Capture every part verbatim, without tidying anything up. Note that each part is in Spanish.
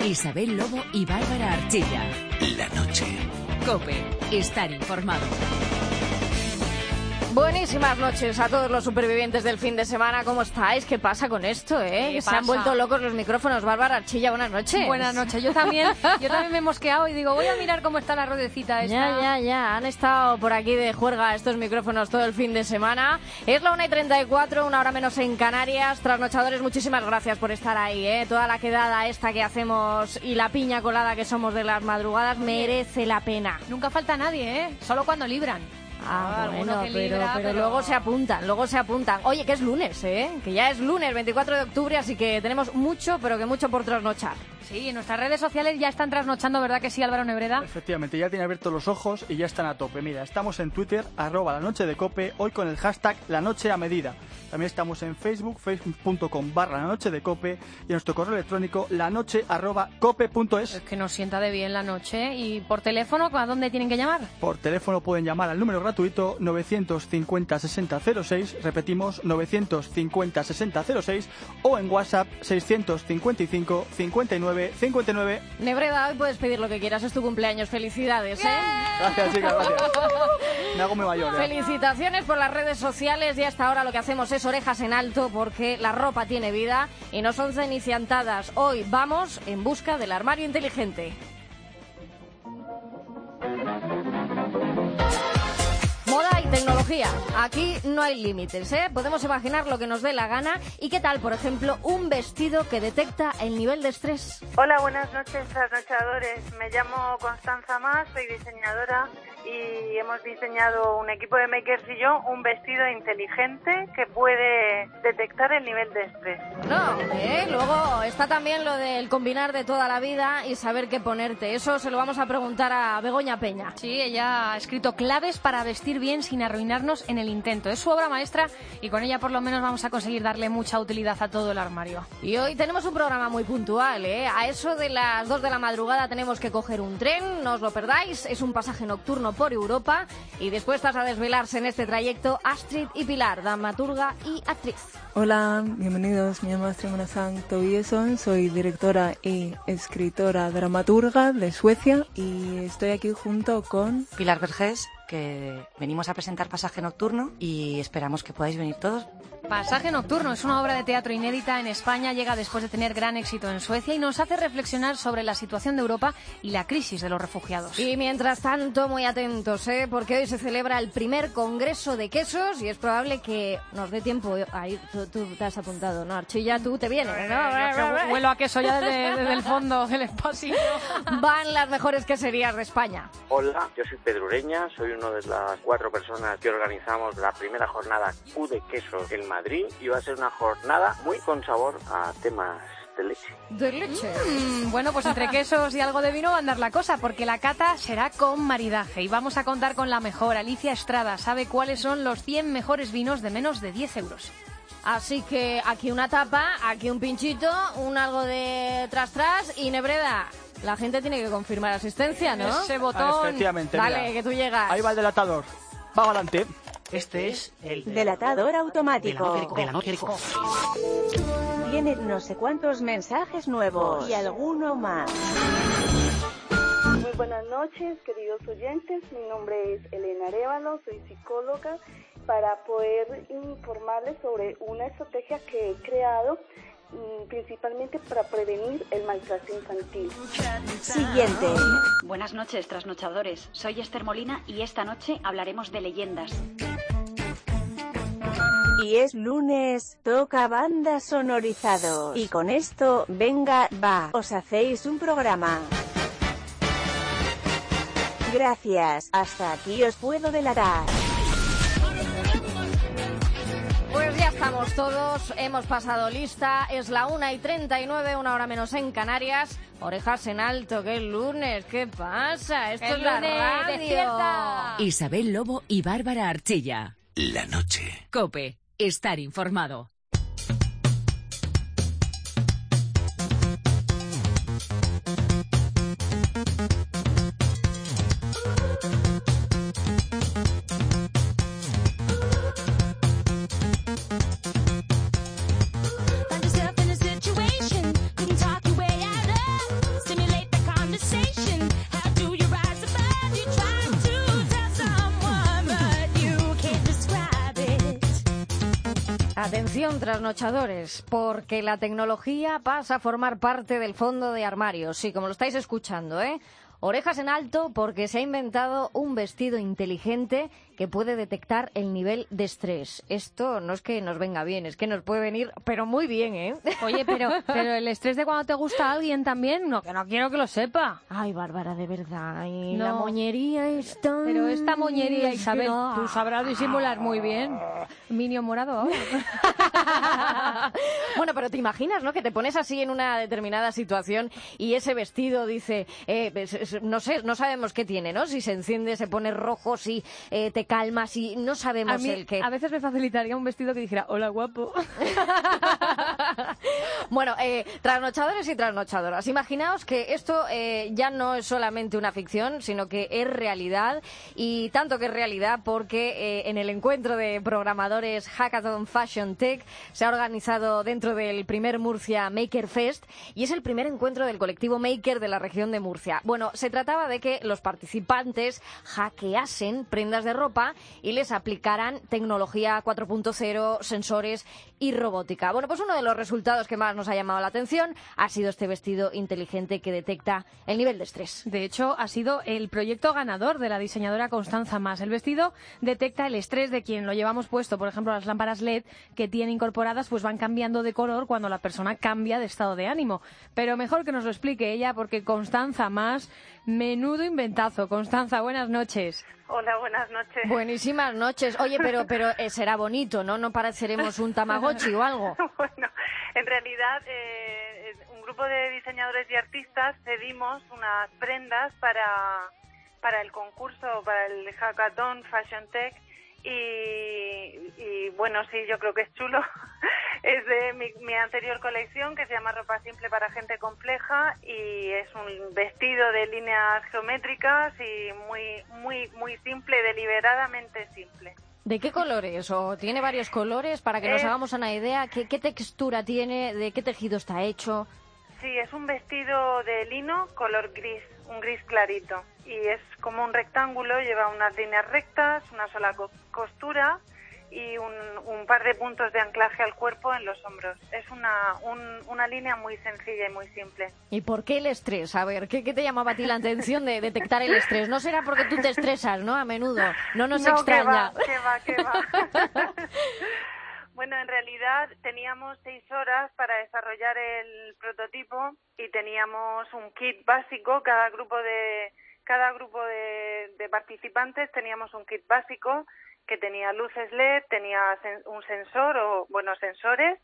Isabel Lobo y Bárbara Archilla. La noche. COPE. Estar informado. Buenísimas noches a todos los supervivientes del fin de semana. ¿Cómo estáis? ¿Qué pasa con esto, eh? Que se han vuelto locos los micrófonos. Bárbara Archilla, buenas noches. Buenas noches. Yo también, yo también me he mosqueado y digo, voy a mirar cómo está la ruedecita esta. Ya, ya, ya. Han estado por aquí de juerga estos micrófonos todo el fin de semana. Es la una y treinta y cuatro, una hora menos en Canarias. Trasnochadores, muchísimas gracias por estar ahí, eh. Toda la quedada esta que hacemos y la piña colada que somos de las madrugadas merece la pena. Nunca falta nadie, ¿eh? Solo cuando libran. Ah, bueno, pero, libra, pero, pero luego se apuntan, luego se apuntan. Oye, que es lunes, ¿eh? Que ya es lunes, veinticuatro de octubre, así que tenemos mucho, pero que mucho por trasnochar. Sí, en nuestras redes sociales ya están trasnochando, ¿verdad que sí, Álvaro Nebreda? Efectivamente, ya tienen abiertos los ojos y ya están a tope. Mira, estamos en Twitter, arroba la noche de cope, hoy con el hashtag la noche a medida. También estamos en Facebook, facebook.com barra la noche de cope y en nuestro correo electrónico lanoche arroba cope punto es. Es que nos sienta de bien la noche. ¿Y por teléfono a dónde tienen que llamar? Por teléfono pueden llamar al número gratuito novecientos cincuenta sesenta cero seis, repetimos novecientos cincuenta sesenta cero seis, o en WhatsApp seiscientos cincuenta y cinco cincuenta y nueve cincuenta y nueve. Nebreda, hoy puedes pedir lo que quieras, es tu cumpleaños. Felicidades, ¿eh? Gracias, chicas, gracias. Me hago muy mayor, ¿eh? Felicitaciones por las redes sociales y hasta ahora lo que hacemos es orejas en alto porque la ropa tiene vida y no son cenicientadas. Hoy vamos en busca del armario inteligente. Moda y tecnología. Aquí no hay límites, ¿eh? Podemos imaginar lo que nos dé la gana. ¿Y qué tal, por ejemplo, un vestido que detecta el nivel de estrés? Hola, buenas noches, trasnochadores. Me llamo Constanza Más, soy diseñadora y hemos diseñado un equipo de makers y yo un vestido inteligente que puede detectar el nivel de estrés. No, ¿eh? Luego está también lo del combinar de toda la vida y saber qué ponerte. Eso se lo vamos a preguntar a Begoña Peña. Sí, ella ha escrito claves para vestir bien sin arruinarnos en el intento. Es su obra maestra y con ella por lo menos vamos a conseguir darle mucha utilidad a todo el armario. Y hoy tenemos un programa muy puntual, ¿eh? A eso de las dos de la madrugada tenemos que coger un tren, no os lo perdáis, es un pasaje nocturno por Europa y dispuestas a desvelarse en este trayecto Astrid y Pilar, dramaturga y actriz. Hola, bienvenidos, me llamo Astrid Monazán Tobieson, soy directora y escritora dramaturga de Suecia y estoy aquí junto con Pilar Vergés, que venimos a presentar Pasaje Nocturno y esperamos que podáis venir todos. Pasaje Nocturno es una obra de teatro inédita en España, llega después de tener gran éxito en Suecia y nos hace reflexionar sobre la situación de Europa y la crisis de los refugiados. Y mientras tanto, muy atentos, ¿eh? Porque hoy se celebra el primer Congreso de Quesos y es probable que nos dé tiempo. Ahí tú, tú te has apuntado, ¿no? Archilla, tú te vienes, ¿no? Huelo a queso ya desde, desde el fondo del espacio. Van las mejores queserías de España. Hola, yo soy Pedro Ureña, soy uno de las cuatro personas que organizamos la primera jornada Q de Queso en Madrid y va a ser una jornada muy con sabor a temas de leche. ¿De leche? Mm, bueno, pues entre quesos y algo de vino va a andar la cosa, porque la cata será con maridaje y vamos a contar con la mejor. Alicia Estrada sabe cuáles son los cien mejores vinos de menos de diez euros. Así que aquí una tapa, aquí un pinchito, un algo de tras tras y Nebreda. La gente tiene que confirmar asistencia, ¿no? Ese botón. Ah, efectivamente, Dale, mira. que tú llegas. Ahí va el delatador. Va adelante. Este es el delatador automático. Delatador. Tienen no sé cuántos mensajes nuevos y alguno más. Muy buenas noches, queridos oyentes. Mi nombre es Elena Arévalo, soy psicóloga, para poder informarles sobre una estrategia que he creado principalmente para prevenir el maltrato infantil. Siguiente. Buenas noches, trasnochadores. Soy Esther Molina y esta noche hablaremos de leyendas. Y es lunes, toca bandas sonorizados. Y con esto, venga, va, os hacéis un programa. Gracias, hasta aquí os puedo delatar. Pues ya estamos todos, hemos pasado lista, es la una y treinta y nueve, una hora menos en Canarias. Orejas en alto, que es lunes, ¿qué pasa? Esto el es la lunes, radio. despierta. Isabel Lobo y Bárbara Archilla. La noche. COPE. Estar informado. Atención, trasnochadores, porque la tecnología pasa a formar parte del fondo de armario. Sí, como lo estáis escuchando, ¿eh? Orejas en alto porque se ha inventado un vestido inteligente que puede detectar el nivel de estrés. Esto no es que nos venga bien, es que nos puede venir, pero muy bien, ¿eh? Oye, pero, pero el estrés de cuando te gusta alguien también, no, que no quiero que lo sepa. Ay, Bárbara, de verdad. Y No. la moñería es tan... Pero esta moñería, Isabel, Ah. tú sabrás disimular muy bien. Minio morado ahora. Bueno, pero te imaginas, ¿no? Que te pones así en una determinada situación y ese vestido dice, eh, pues, no sé, no sabemos qué tiene, ¿no? Si se enciende, se pone rojo, si eh, te calma, si no sabemos A mí, el qué. a veces me facilitaría un vestido que dijera, hola guapo. Bueno, eh, trasnochadores y trasnochadoras, imaginaos que esto eh, ya no es solamente una ficción, sino que es realidad, y tanto que es realidad porque eh, en el encuentro de programadores Hackathon Fashion Tech se ha organizado dentro del primer Murcia Maker Fest, y es el primer encuentro del colectivo Maker de la región de Murcia. Bueno, se trataba de que los participantes hackeasen prendas de ropa y les aplicaran tecnología cuatro punto cero, sensores y robótica. Bueno, pues uno de los resultados que más nos ha llamado la atención ha sido este vestido inteligente que detecta el nivel de estrés. De hecho, ha sido el proyecto ganador de la diseñadora Constanza Mas. El vestido detecta el estrés de quien lo llevamos puesto. Por ejemplo, las lámparas L E D que tiene incorporadas pues van cambiando de color cuando la persona cambia de estado de ánimo. Pero mejor que nos lo explique ella, porque Constanza Mas, menudo inventazo. Constanza, buenas noches. Hola, buenas noches. Buenísimas noches. Oye, pero pero eh, será bonito, ¿no? No pareceremos un Tamagotchi o algo. Bueno, en realidad eh, un grupo de diseñadores y artistas cedimos unas prendas para, para el concurso, para el Hackathon Fashion Tech y, y bueno, sí, yo creo que es chulo. Es de mi, mi anterior colección que se llama Ropa Simple para Gente Compleja y es un vestido de líneas geométricas y muy, muy, muy simple, deliberadamente simple. ¿De qué colores? ¿O tiene varios colores para que nos Es- hagamos una idea? ¿Qué, qué textura tiene? ¿De qué tejido está hecho? Sí, es un vestido de lino color gris, un gris clarito. Y es como un rectángulo, lleva unas líneas rectas, una sola co- costura y un, un par de puntos de anclaje al cuerpo en los hombros. Es una, un- una línea muy sencilla y muy simple. ¿Y por qué el estrés? A ver, ¿qué, qué te llamaba a ti la atención de detectar el estrés? No será porque tú te estresas, ¿no? A menudo. No nos No, extraña. que va, que va, que va. Bueno, en realidad teníamos seis horas para desarrollar el prototipo y teníamos un kit básico. Cada grupo de cada grupo de, de participantes teníamos un kit básico que tenía luces L E D, tenía sen- un sensor o bueno sensores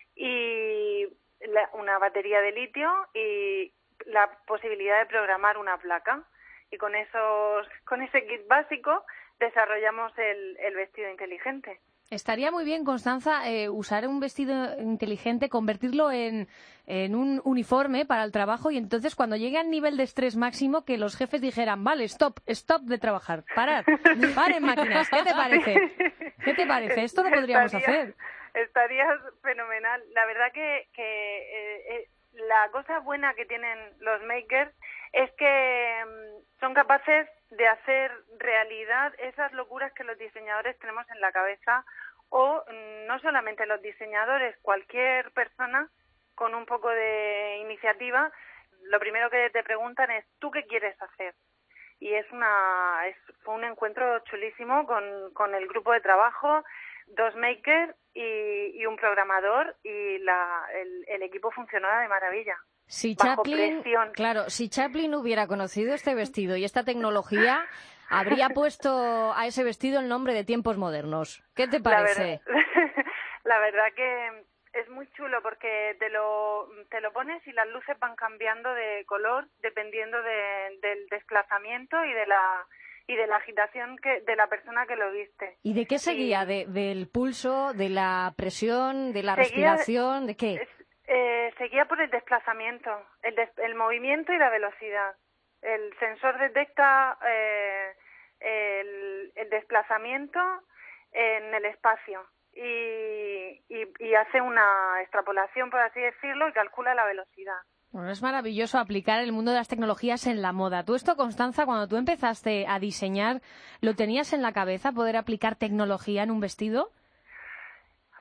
y la- una batería de litio y la posibilidad de programar una placa. Y con esos con ese kit básico desarrollamos el, el vestido inteligente. Estaría muy bien, Constanza, eh, usar un vestido inteligente, convertirlo en, en un uniforme para el trabajo y entonces cuando llegue al nivel de estrés máximo que los jefes dijeran, vale, stop, stop de trabajar, parad, paren máquinas, ¿qué te parece? ¿Qué te parece? Esto lo podríamos Estaría- hacer. Estaría fenomenal. La verdad que, que eh, eh, la cosa buena que tienen los makers es que mm, son capaces de hacer realidad esas locuras que los diseñadores tenemos en la cabeza o mm, no solamente los diseñadores, cualquier persona con un poco de iniciativa, lo primero que te preguntan es ¿tú qué quieres hacer? Y es una es, fue un encuentro chulísimo con, con el grupo de trabajo, dos makers y, y un programador y la, el, el equipo funcionaba de maravilla. Si Bajo Chaplin, presión. claro, si Chaplin hubiera conocido este vestido y esta tecnología, habría puesto a ese vestido el nombre de Tiempos Modernos. ¿Qué te La parece? verdad, la verdad que es muy chulo porque te lo, te lo pones y las luces van cambiando de color dependiendo de- del desplazamiento y de la y de la agitación que de la persona que lo viste. ¿Y de qué seguía? Y- ¿De, ¿Del pulso, de la presión, de la Seguía- respiración? ¿De qué? Eh, seguía por el desplazamiento, el, des- el movimiento y la velocidad. El sensor detecta eh, el, el desplazamiento en el espacio y, y, y hace una extrapolación, por así decirlo, y calcula la velocidad. Bueno, es maravilloso aplicar el mundo de las tecnologías en la moda. Tú esto, Constanza, cuando tú empezaste a diseñar, ¿lo tenías en la cabeza, poder aplicar tecnología en un vestido?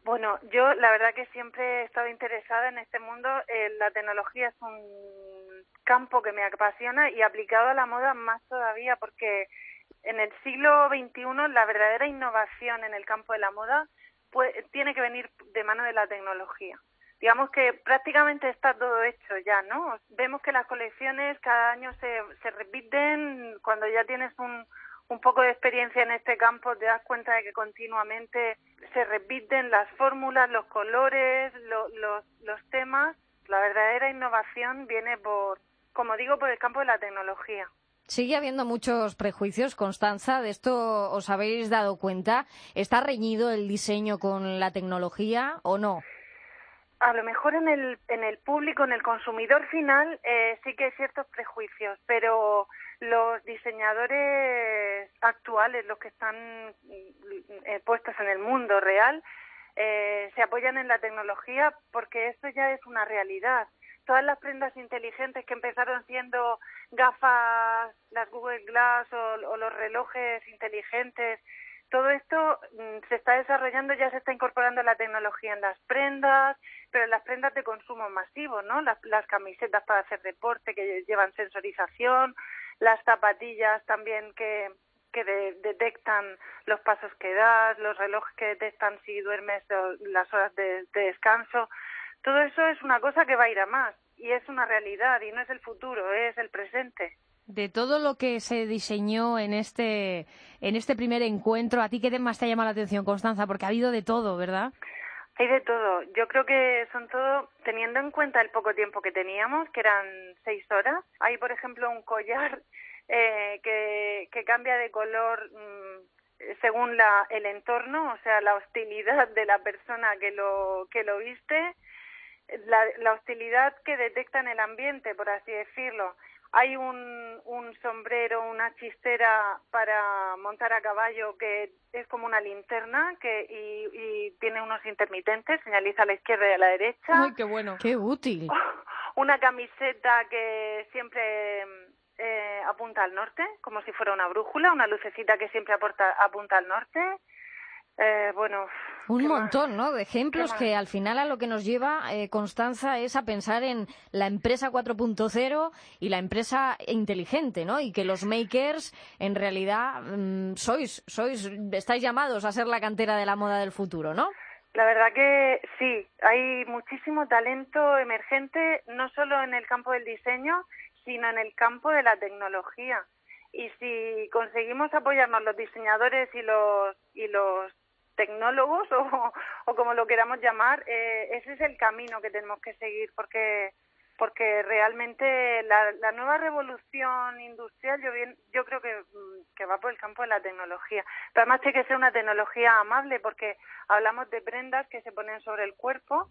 Bueno, yo la verdad que siempre he estado interesada en este mundo. Eh, la tecnología es un campo que me apasiona y aplicado a la moda más todavía, porque en el siglo veintiuno la verdadera innovación en el campo de la moda pues, tiene que venir de mano de la tecnología. Digamos que prácticamente está todo hecho ya, ¿no? Vemos que las colecciones cada año se, se repiten. Cuando ya tienes un, un poco de experiencia en este campo, te das cuenta de que continuamente se repiten las fórmulas, los colores, lo, los, los temas. La verdadera innovación viene por, como digo, por el campo de la tecnología. Sigue habiendo muchos prejuicios, Constanza, de esto os habéis dado cuenta. ¿Está reñido el diseño con la tecnología o no? A lo mejor en el en el público, en el consumidor final, eh, sí que hay ciertos prejuicios, pero los diseñadores actuales, los que están eh, puestos en el mundo real, eh, se apoyan en la tecnología porque esto ya es una realidad. Todas las prendas inteligentes que empezaron siendo gafas, las Google Glass o, o los relojes inteligentes, todo esto mm, se está desarrollando, ya se está incorporando la tecnología en las prendas, pero en las prendas de consumo masivo, ¿no? Las, las camisetas para hacer deporte que llevan sensorización, las zapatillas también que, que de, detectan los pasos que das, los relojes que detectan si duermes las horas de, de descanso. Todo eso es una cosa que va a ir a más y es una realidad y no es el futuro, es el presente. De todo lo que se diseñó en este en este primer encuentro, ¿a ti qué más te ha llamado la atención, Constanza? Porque ha habido de todo, ¿verdad? Hay de todo. Yo creo que son todo, teniendo en cuenta el poco tiempo que teníamos, que eran seis horas. Hay, por ejemplo, un collar eh, que, que cambia de color mmm, según la, el entorno, o sea, la hostilidad de la persona que lo, que lo viste, la, la hostilidad que detecta en el ambiente, por así decirlo. Hay un, un sombrero, una chistera para montar a caballo que es como una linterna que y, y tiene unos intermitentes, señaliza a la izquierda y a la derecha. ¡Ay, qué bueno! ¡Qué útil! Una camiseta que siempre eh, apunta al norte, como si fuera una brújula, una lucecita que siempre aporta, apunta al norte. Eh, bueno, un montón, ¿no?, de ejemplos que al final a lo que nos lleva, eh, Constanza, es a pensar en la empresa cuatro punto cero y la empresa inteligente, ¿no? Y que los makers, en realidad, mmm, sois, sois, estáis llamados a ser la cantera de la moda del futuro, ¿no? La verdad que sí, hay muchísimo talento emergente, no solo en el campo del diseño, sino en el campo de la tecnología. Y si conseguimos apoyarnos los diseñadores y los y los tecnólogos o, o como lo queramos llamar, eh, ese es el camino que tenemos que seguir porque porque realmente la, la nueva revolución industrial yo bien yo creo que, que va por el campo de la tecnología. Pero además tiene que ser una tecnología amable porque hablamos de prendas que se ponen sobre el cuerpo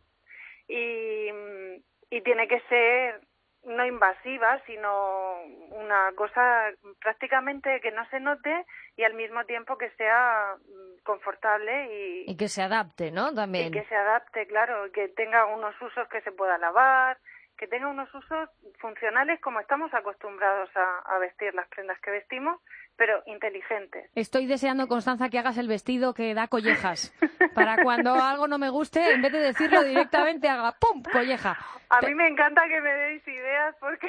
y, y tiene que ser no invasiva, sino una cosa prácticamente que no se note y al mismo tiempo que sea confortable y, y que se adapte, ¿no? También. Y que se adapte, claro, que tenga unos usos que se pueda lavar, que tenga unos usos funcionales como estamos acostumbrados a, a vestir las prendas que vestimos, pero inteligentes. Estoy deseando, Constanza, que hagas el vestido que da collejas. Para cuando algo no me guste, en vez de decirlo directamente, haga ¡pum! Colleja. A Te... mí me encanta que me deis ideas porque...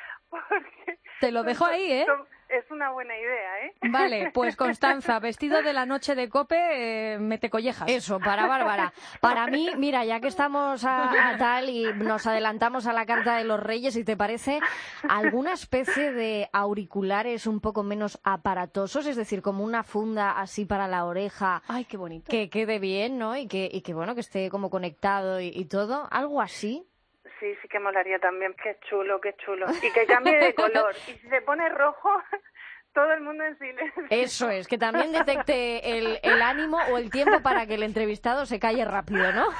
porque Te lo dejo ahí, ¿eh? Es una buena idea, ¿eh? Vale, pues Constanza, vestido de la noche de Cope, eh, mete collejas. Eso, para Bárbara. Para mí, mira, ya que estamos a, a tal y nos adelantamos a la carta de los Reyes, si te parece, alguna especie de auriculares un poco menos aparatosos, es decir, como una funda así para la oreja. Ay, qué bonito. Que quede bien, ¿no? Y que, y que bueno, que esté como conectado y, y todo. Algo así. Sí, sí que molaría también. Qué chulo, qué chulo. Y que cambie de color. Y si se pone rojo, todo el mundo en silencio. Eso es, que también detecte el, el ánimo o el tiempo para que el entrevistado se calle rápido, ¿no?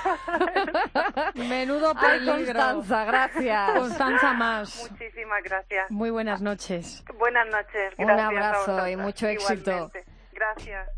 Menudo peligro. Ay, Constanza, gracias. Constanza más. Muchísimas gracias. Muy buenas noches. Buenas noches. Gracias. Un abrazo y mucho éxito. Igualmente. Gracias.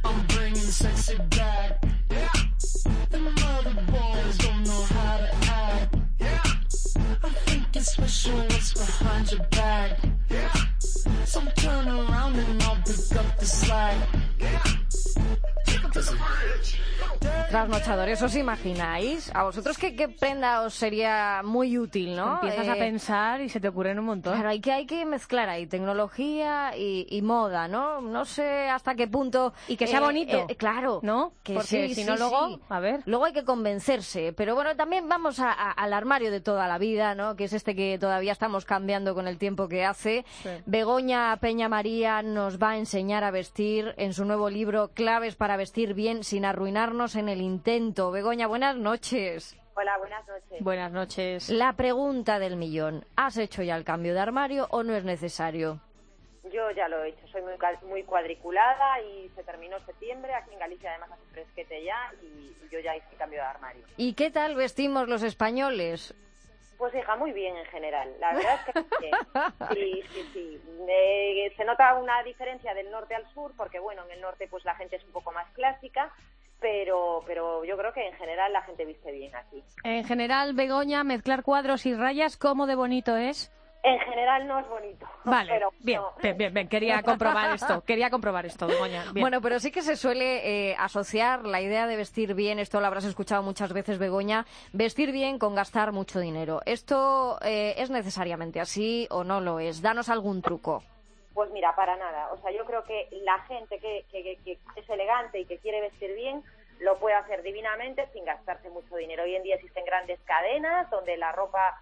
I think it's special what's behind your back. Yeah. So turn around and I'll pick up the slack. Yeah. Take 'em to the bridge. Trasnochadores, ¿os imagináis? ¿A vosotros qué, qué prenda os sería muy útil, no? Empiezas Eh, a pensar y se te ocurren un montón. Claro, hay que, hay que mezclar ahí tecnología y, y moda, ¿no? No sé hasta qué punto... Y que sea eh, bonito, eh, claro. ¿no? Que Porque sí, si sí, no luego, sí. a ver. Luego hay que convencerse. Pero bueno, también vamos a- a- al armario de toda la vida, ¿no? Que es este que todavía estamos cambiando con el tiempo que hace. Sí. Begoña Peña María nos va a enseñar a vestir en su nuevo libro Claves para vestir bien sin arruinarnos en el intento. Begoña, buenas noches. Hola, buenas noches. Buenas noches. La pregunta del millón. ¿Has hecho ya el cambio de armario o no es necesario? Yo ya lo he hecho, soy muy, cal- muy cuadriculada y se terminó septiembre, aquí en Galicia además hace fresquete ya y, y yo ya hice el cambio de armario. ¿Y qué tal vestimos los españoles? Pues hija, muy bien en general, la verdad es que sí, sí, sí, sí. Eh, se nota una diferencia del norte al sur porque bueno, en el norte pues la gente es un poco más clásica, pero, pero yo creo que en general la gente viste bien aquí. En general, Begoña, mezclar cuadros y rayas, ¿cómo de bonito es? En general no es bonito. Vale, pero bien, no. bien, bien, bien, quería comprobar esto, quería comprobar esto, Begoña. Bien. Bueno, pero sí que se suele eh, asociar la idea de vestir bien, esto lo habrás escuchado muchas veces, Begoña, vestir bien con gastar mucho dinero. ¿Esto eh, es necesariamente así o no lo es? Danos algún truco. Pues mira, para nada. O sea, yo creo que la gente que, que, que, que es elegante y que quiere vestir bien lo puede hacer divinamente sin gastarse mucho dinero. Hoy en día existen grandes cadenas donde la ropa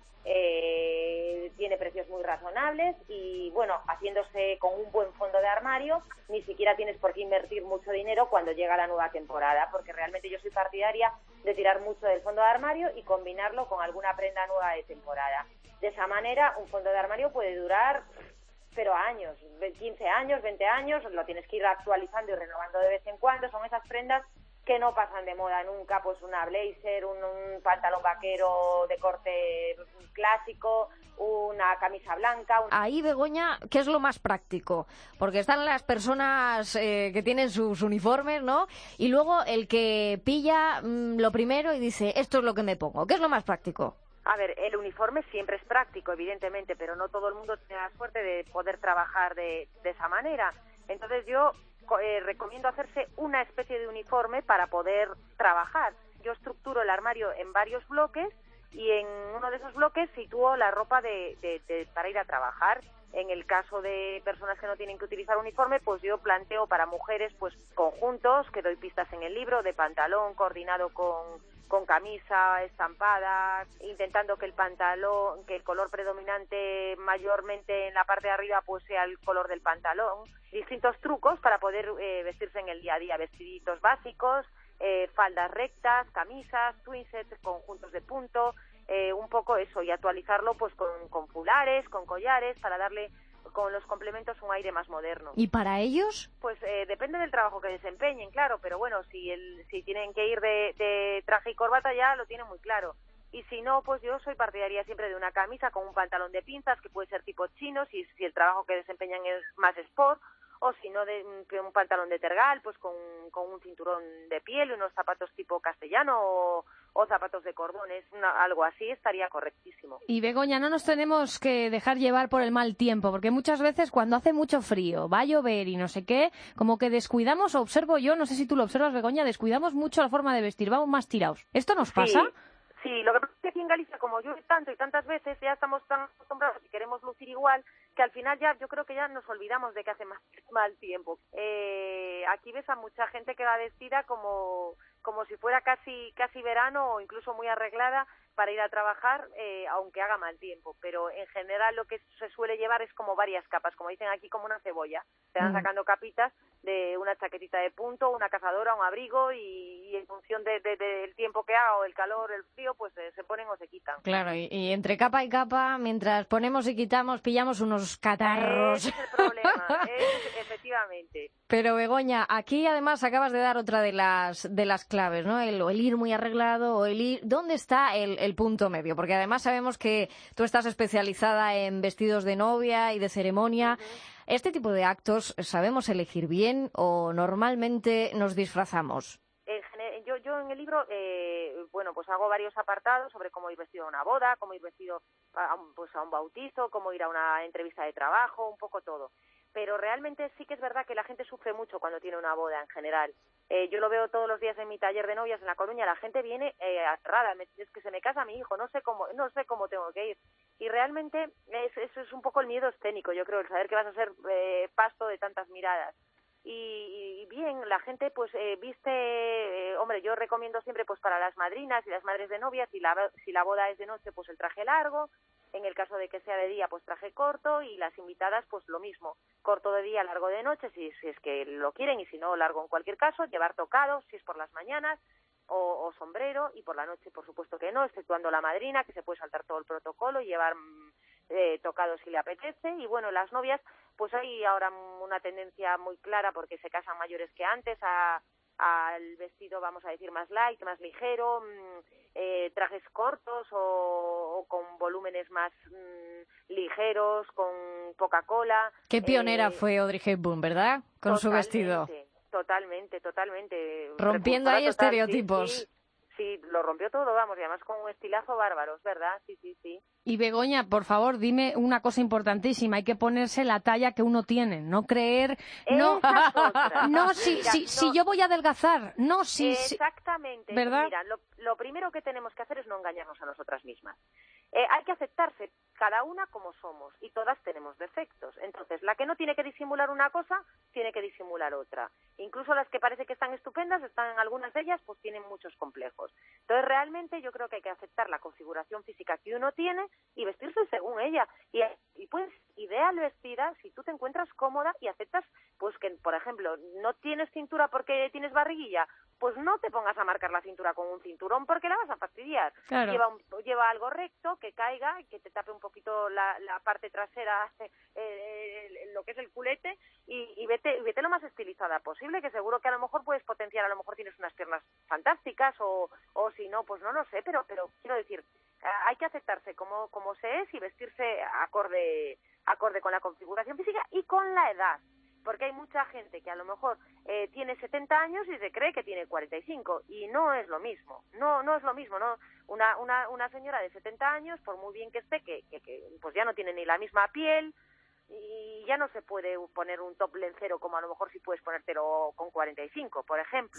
eh, tiene precios muy razonables y, bueno, haciéndose con un buen fondo de armario, ni siquiera tienes por qué invertir mucho dinero cuando llega la nueva temporada, porque realmente yo soy partidaria de tirar mucho del fondo de armario y combinarlo con alguna prenda nueva de temporada. De esa manera, un fondo de armario puede durar pero años, quince años, veinte años, lo tienes que ir actualizando y renovando de vez en cuando. Son esas prendas que no pasan de moda nunca, pues una blazer, un, un pantalón vaquero de corte clásico, una camisa blanca. Un... Ahí, Begoña, ¿qué es lo más práctico? Porque están las personas eh, que tienen sus uniformes, ¿no? Y luego el que pilla mmm, lo primero y dice, esto es lo que me pongo. ¿Qué es lo más práctico? A ver, el uniforme siempre es práctico, evidentemente, pero no todo el mundo tiene la suerte de poder trabajar de, de esa manera. Entonces yo eh, recomiendo hacerse una especie de uniforme para poder trabajar. Yo estructuro el armario en varios bloques y en uno de esos bloques sitúo la ropa de, de, de, para ir a trabajar. En el caso de personas que no tienen que utilizar uniforme, pues yo planteo para mujeres pues conjuntos, que doy pistas en el libro, de pantalón coordinado con, con camisa estampada, intentando que el pantalón, que el color predominante mayormente en la parte de arriba pues sea el color del pantalón. Distintos trucos para poder eh, vestirse en el día a día, vestiditos básicos, eh, faldas rectas, camisas, twinsets, conjuntos de punto, eh, un poco eso, y actualizarlo pues con, con fulares, con collares, para darle con los complementos un aire más moderno. ¿Y para ellos? Pues eh, depende del trabajo que desempeñen, claro, pero bueno, si el, si tienen que ir de, de traje y corbata ya lo tienen muy claro. Y si no, pues yo soy partidaria siempre de una camisa con un pantalón de pinzas, que puede ser tipo chino, si, si el trabajo que desempeñan es más sport, o si no, de, de un pantalón de tergal, pues con, con un cinturón de piel, unos zapatos tipo castellano o, o zapatos de cordones, una, algo así estaría correctísimo. Y Begoña, no nos tenemos que dejar llevar por el mal tiempo, porque muchas veces cuando hace mucho frío, va a llover y no sé qué, como que descuidamos, observo yo, no sé si tú lo observas, Begoña, descuidamos mucho la forma de vestir, vamos más tirados. ¿Esto nos pasa? Sí. Sí, lo que pasa es que aquí en Galicia, como llueve tanto y tantas veces, ya estamos tan acostumbrados y queremos lucir igual, que al final ya yo creo que ya nos olvidamos de que hace más mal tiempo. Eh, aquí ves a mucha gente que va vestida como, como si fuera casi, casi verano o incluso muy arreglada para ir a trabajar, eh, aunque haga mal tiempo. Pero en general lo que se suele llevar es como varias capas, como dicen aquí, como una cebolla. Se van sacando capitas de una chaquetita de punto, una cazadora, un abrigo y, y en función de, de, de, del tiempo que haga o el calor, el frío, pues eh, se ponen o se quitan. Claro, y, y entre capa y capa, mientras ponemos y quitamos, pillamos unos catarros. Ese es el problema, es, efectivamente. Pero Begoña, aquí además acabas de dar otra de las de las claves, ¿no? El, o el ir muy arreglado o el ir... ¿Dónde está el, el punto medio? Porque además sabemos que tú estás especializada en vestidos de novia y de ceremonia. Uh-huh. ¿Este tipo de actos sabemos elegir bien o normalmente nos disfrazamos? Yo, yo en el libro, eh, bueno, pues hago varios apartados sobre cómo ir vestido a una boda, cómo ir vestido a un, pues a un bautizo, cómo ir a una entrevista de trabajo, un poco todo. pero realmente sí que es verdad que la gente sufre mucho cuando tiene una boda en general. Eh, yo lo veo todos los días en mi taller de novias en La Coruña, la gente viene eh, aterrada, me, es que se me casa mi hijo, no sé cómo, no sé cómo tengo que ir. Y realmente es, eso es un poco el miedo escénico, yo creo, el saber que vas a ser eh, pasto de tantas miradas. Y, y bien, la gente pues eh, viste, eh, hombre, yo recomiendo siempre pues para las madrinas y las madres de novias, si la, si la boda es de noche, pues el traje largo, en el caso de que sea de día, pues traje corto, y las invitadas, pues lo mismo, corto de día, largo de noche, si, si es que lo quieren, y si no, largo en cualquier caso, llevar tocado, si es por las mañanas, o, o sombrero, y por la noche, por supuesto que no, exceptuando la madrina, que se puede saltar todo el protocolo y llevar eh, tocado si le apetece. Y bueno, las novias, pues hay ahora una tendencia muy clara, porque se casan mayores que antes, a al vestido, vamos a decir, más light, más ligero, mmm, eh, trajes cortos o, o con volúmenes más mmm, ligeros, con poca cola. Qué pionera eh, fue Audrey Hepburn, ¿verdad? Con su vestido. Totalmente, totalmente. Rompiendo ahí total, estereotipos. Sí, sí, sí, lo rompió todo, vamos, y además con un estilazo bárbaro, ¿verdad? Sí, sí, sí. Y Begoña, por favor, dime una cosa importantísima. Hay que ponerse la talla que uno tiene, no creer... No, no, si, Mira, si, no. si yo voy a adelgazar, no, si... Exactamente. si, ¿verdad? Mira, lo, lo primero que tenemos que hacer es no engañarnos a nosotras mismas. Eh, hay que aceptarse cada una como somos, y todas tenemos defectos. Entonces, la que no tiene que disimular una cosa, tiene que disimular otra. Incluso las que parece que están estupendas, están algunas de ellas, pues tienen muchos complejos. Entonces, realmente yo creo que hay que aceptar la configuración física que uno tiene y vestirse según ella. Y, y pues, ideal vestida, si tú te encuentras cómoda y aceptas, pues que, por ejemplo, no tienes cintura porque tienes barriguilla, pues no te pongas a marcar la cintura con un cinturón porque la vas a fastidiar. Claro. Lleva, un, lleva algo recto, que caiga, que te tape un poquito la, la parte trasera, eh, lo que es el culete, y, y vete, vete lo más estilizada posible, que seguro que a lo mejor puedes potenciar, a lo mejor tienes unas piernas fantásticas, o, o si no, pues no lo sé, pero, pero quiero decir, hay que aceptarse como, como se es y vestirse acorde, acorde con la configuración física y con la edad. Porque hay mucha gente que a lo mejor eh, tiene setenta años y se cree que tiene cuarenta y cinco, y no es lo mismo, no no es lo mismo, no. Una una una señora de setenta años, por muy bien que esté, que, que, que pues ya no tiene ni la misma piel, y ya no se puede poner un top lencero como a lo mejor si puedes ponértelo con cuarenta y cinco, por ejemplo.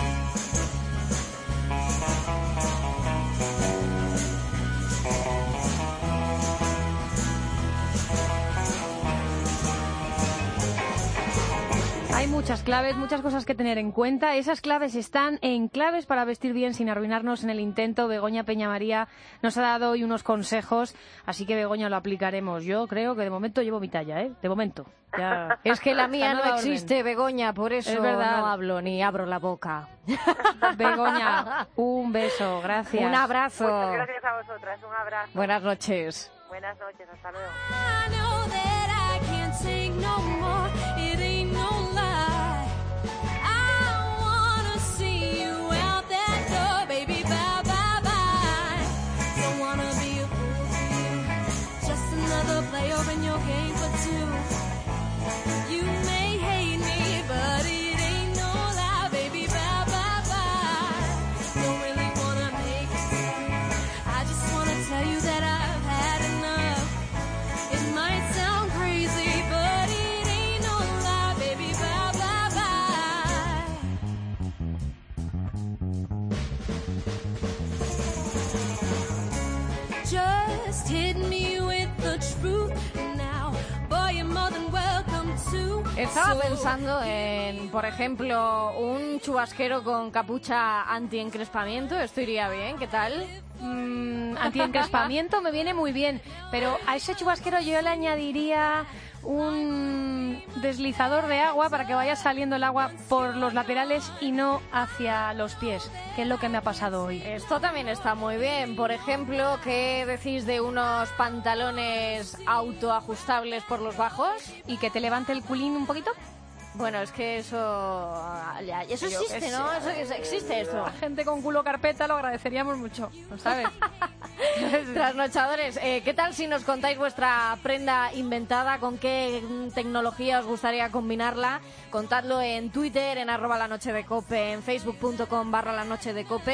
Hay muchas claves, muchas cosas que tener en cuenta. Esas claves están en Claves para vestir bien sin arruinarnos en el intento. Begoña Peñamaría nos ha dado hoy unos consejos, así que, Begoña, lo aplicaremos. Yo creo que de momento llevo mi talla, ¿eh? De momento. Ya. Es que la mía La no nueva existe, orden. Begoña, por eso Es verdad. no hablo ni abro la boca. Begoña, un beso, gracias. Un abrazo. Muchas gracias a vosotras, un abrazo. Buenas noches. Buenas noches, hasta luego. Estaba pensando en, por ejemplo, un chubasquero con capucha anti-encrespamiento. Esto iría bien, ¿qué tal? Mm, anti-encrespamiento me viene muy bien, pero a ese chubasquero yo le añadiría un deslizador de agua para que vaya saliendo el agua por los laterales y no hacia los pies, que es lo que me ha pasado hoy. Esto también está muy bien. Por ejemplo, ¿qué decís de unos pantalones autoajustables por los bajos? ¿Y que te levante el culín un poquito? Bueno, es que eso... Eso existe, ¿no? Eso, eso existe esto. La gente con culo carpeta lo agradeceríamos mucho, ¿no sabes? Trasnochadores, eh, ¿qué tal si nos contáis vuestra prenda inventada? ¿Con qué tecnología os gustaría combinarla? Contadlo en Twitter, en arroba la noche de cope, en facebook punto com barra la noche de cope.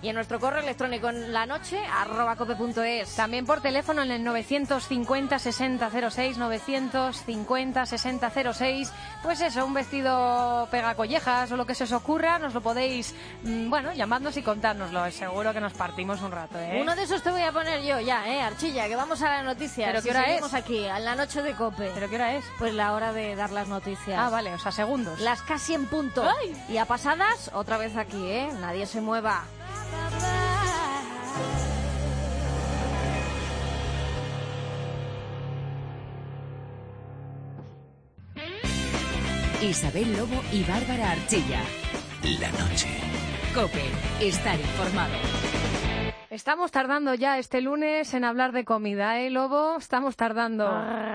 y en nuestro correo electrónico en la noche, arroba cope punto es. También por teléfono en el novecientos cincuenta sesenta cero seis, novecientos cincuenta sesenta cero seis. Pues eso, un vestido pegacollejas o lo que se os ocurra, nos lo podéis, mmm, bueno, llamadnos y contárnoslo. Seguro que nos partimos un rato, ¿eh? Uno de esos te voy a poner yo ya, ¿eh, Archilla? Que vamos a las noticias. ¿Pero qué hora seguimos es? aquí, en la noche de Cope. ¿Pero qué hora es? Pues la hora de dar las noticias. Ah, vale, o sea, segundos. Las casi en punto. ¡Ay! Y a pasadas, otra vez aquí, ¿eh? Nadie se mueva. Isabel Lobo y Bárbara Archilla. La noche. Cope, estar informado. Estamos tardando ya este lunes en hablar de comida, ¿eh, Lobo? Estamos tardando.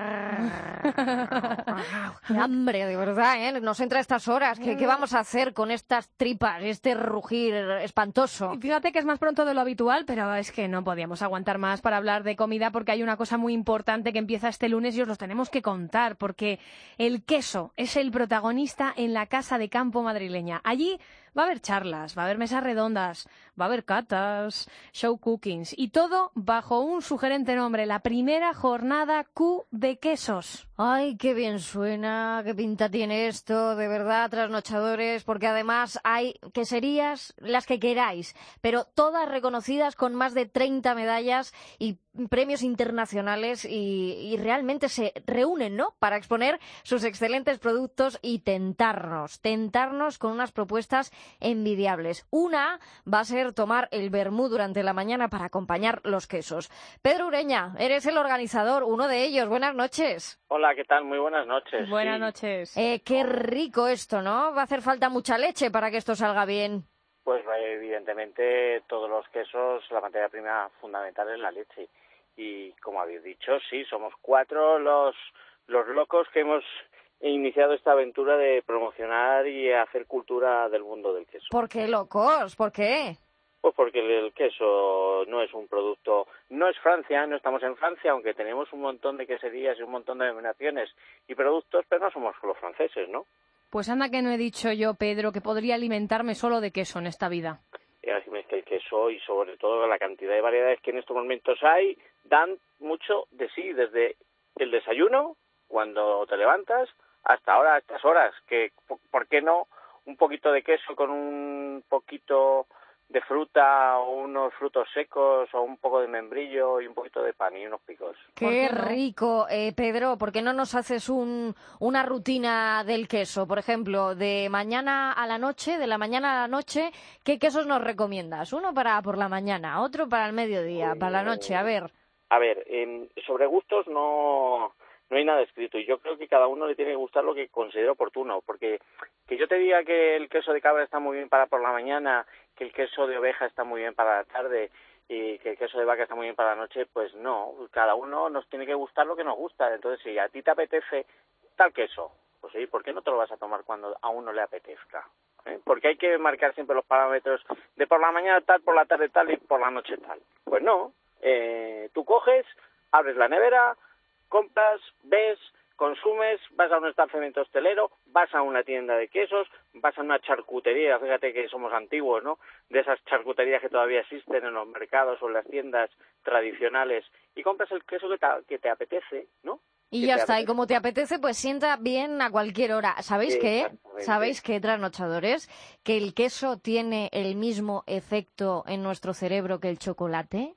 ¡Qué hambre, de verdad, ¿eh? Nos entra a estas horas. ¿Qué, ¿Qué vamos a hacer con estas tripas, este rugir espantoso? Y fíjate que es más pronto de lo habitual, pero es que no podíamos aguantar más para hablar de comida porque hay una cosa muy importante que empieza este lunes y os los tenemos que contar, porque el queso es el protagonista en la Casa de Campo madrileña. Allí va a haber charlas, va a haber mesas redondas, va a haber catas, show cookings y todo bajo un sugerente nombre, la primera jornada Q de quesos. Ay, qué bien suena, qué pinta tiene esto, de verdad, trasnochadores, porque además hay queserías, las que queráis, pero todas reconocidas con más de treinta medallas y premios internacionales y, y realmente se reúnen, ¿no?, para exponer sus excelentes productos y tentarnos, tentarnos con unas propuestas envidiables. Una va a ser tomar el vermú durante la mañana para acompañar los quesos. Pedro Ureña, eres el organizador, uno de ellos. Buenas noches. Hola, ¿qué tal? Muy buenas noches. Buenas sí. noches. Eh, qué rico esto, ¿no? Va a hacer falta mucha leche para que esto salga bien. Pues evidentemente todos los quesos, la materia prima fundamental es la leche. Y como habéis dicho, sí, somos cuatro los, los locos que hemos iniciado esta aventura de promocionar y hacer cultura del mundo del queso. ¿Por qué locos? ¿Por qué? Pues porque el queso no es un producto, no es Francia, no estamos en Francia, aunque tenemos un montón de queserías y un montón de denominaciones y productos, pero no somos los franceses, ¿no? Pues anda que no he dicho yo, Pedro, que podría alimentarme solo de queso en esta vida. Y así es que el queso y sobre todo la cantidad de variedades que en estos momentos hay dan mucho de sí, desde el desayuno, cuando te levantas, hasta ahora, a estas horas, que ¿por qué no un poquito de queso con un poquito de fruta o unos frutos secos o un poco de membrillo y un poquito de pan y unos picos? Qué rico, eh, Pedro. ¿Por qué no nos haces un, una rutina del queso? Por ejemplo, de mañana a la noche, de la mañana a la noche, ¿qué quesos nos recomiendas? Uno para por la mañana, otro para el mediodía, para la noche. A ver. A ver, eh, sobre gustos no... No hay nada escrito y yo creo que cada uno le tiene que gustar lo que considere oportuno, porque que yo te diga que el queso de cabra está muy bien para por la mañana, que el queso de oveja está muy bien para la tarde y que el queso de vaca está muy bien para la noche, pues no, cada uno nos tiene que gustar lo que nos gusta. Entonces, si a ti te apetece tal queso, pues sí, ¿por qué no te lo vas a tomar cuando a uno le apetezca? ¿Eh? Porque hay que marcar siempre los parámetros de por la mañana tal, por la tarde tal y por la noche tal. Pues no, eh, tú coges, abres la nevera, compras, ves, consumes, vas a un establecimiento hostelero, vas a una tienda de quesos, vas a una charcutería, fíjate que somos antiguos, ¿no?, de esas charcuterías que todavía existen en los mercados o en las tiendas tradicionales, y compras el queso que te, que te apetece, ¿no? Y ya está, y como te apetece, pues sienta bien a cualquier hora. ¿Sabéis qué? ¿Sabéis qué, trasnochadores? Que el queso tiene el mismo efecto en nuestro cerebro que el chocolate.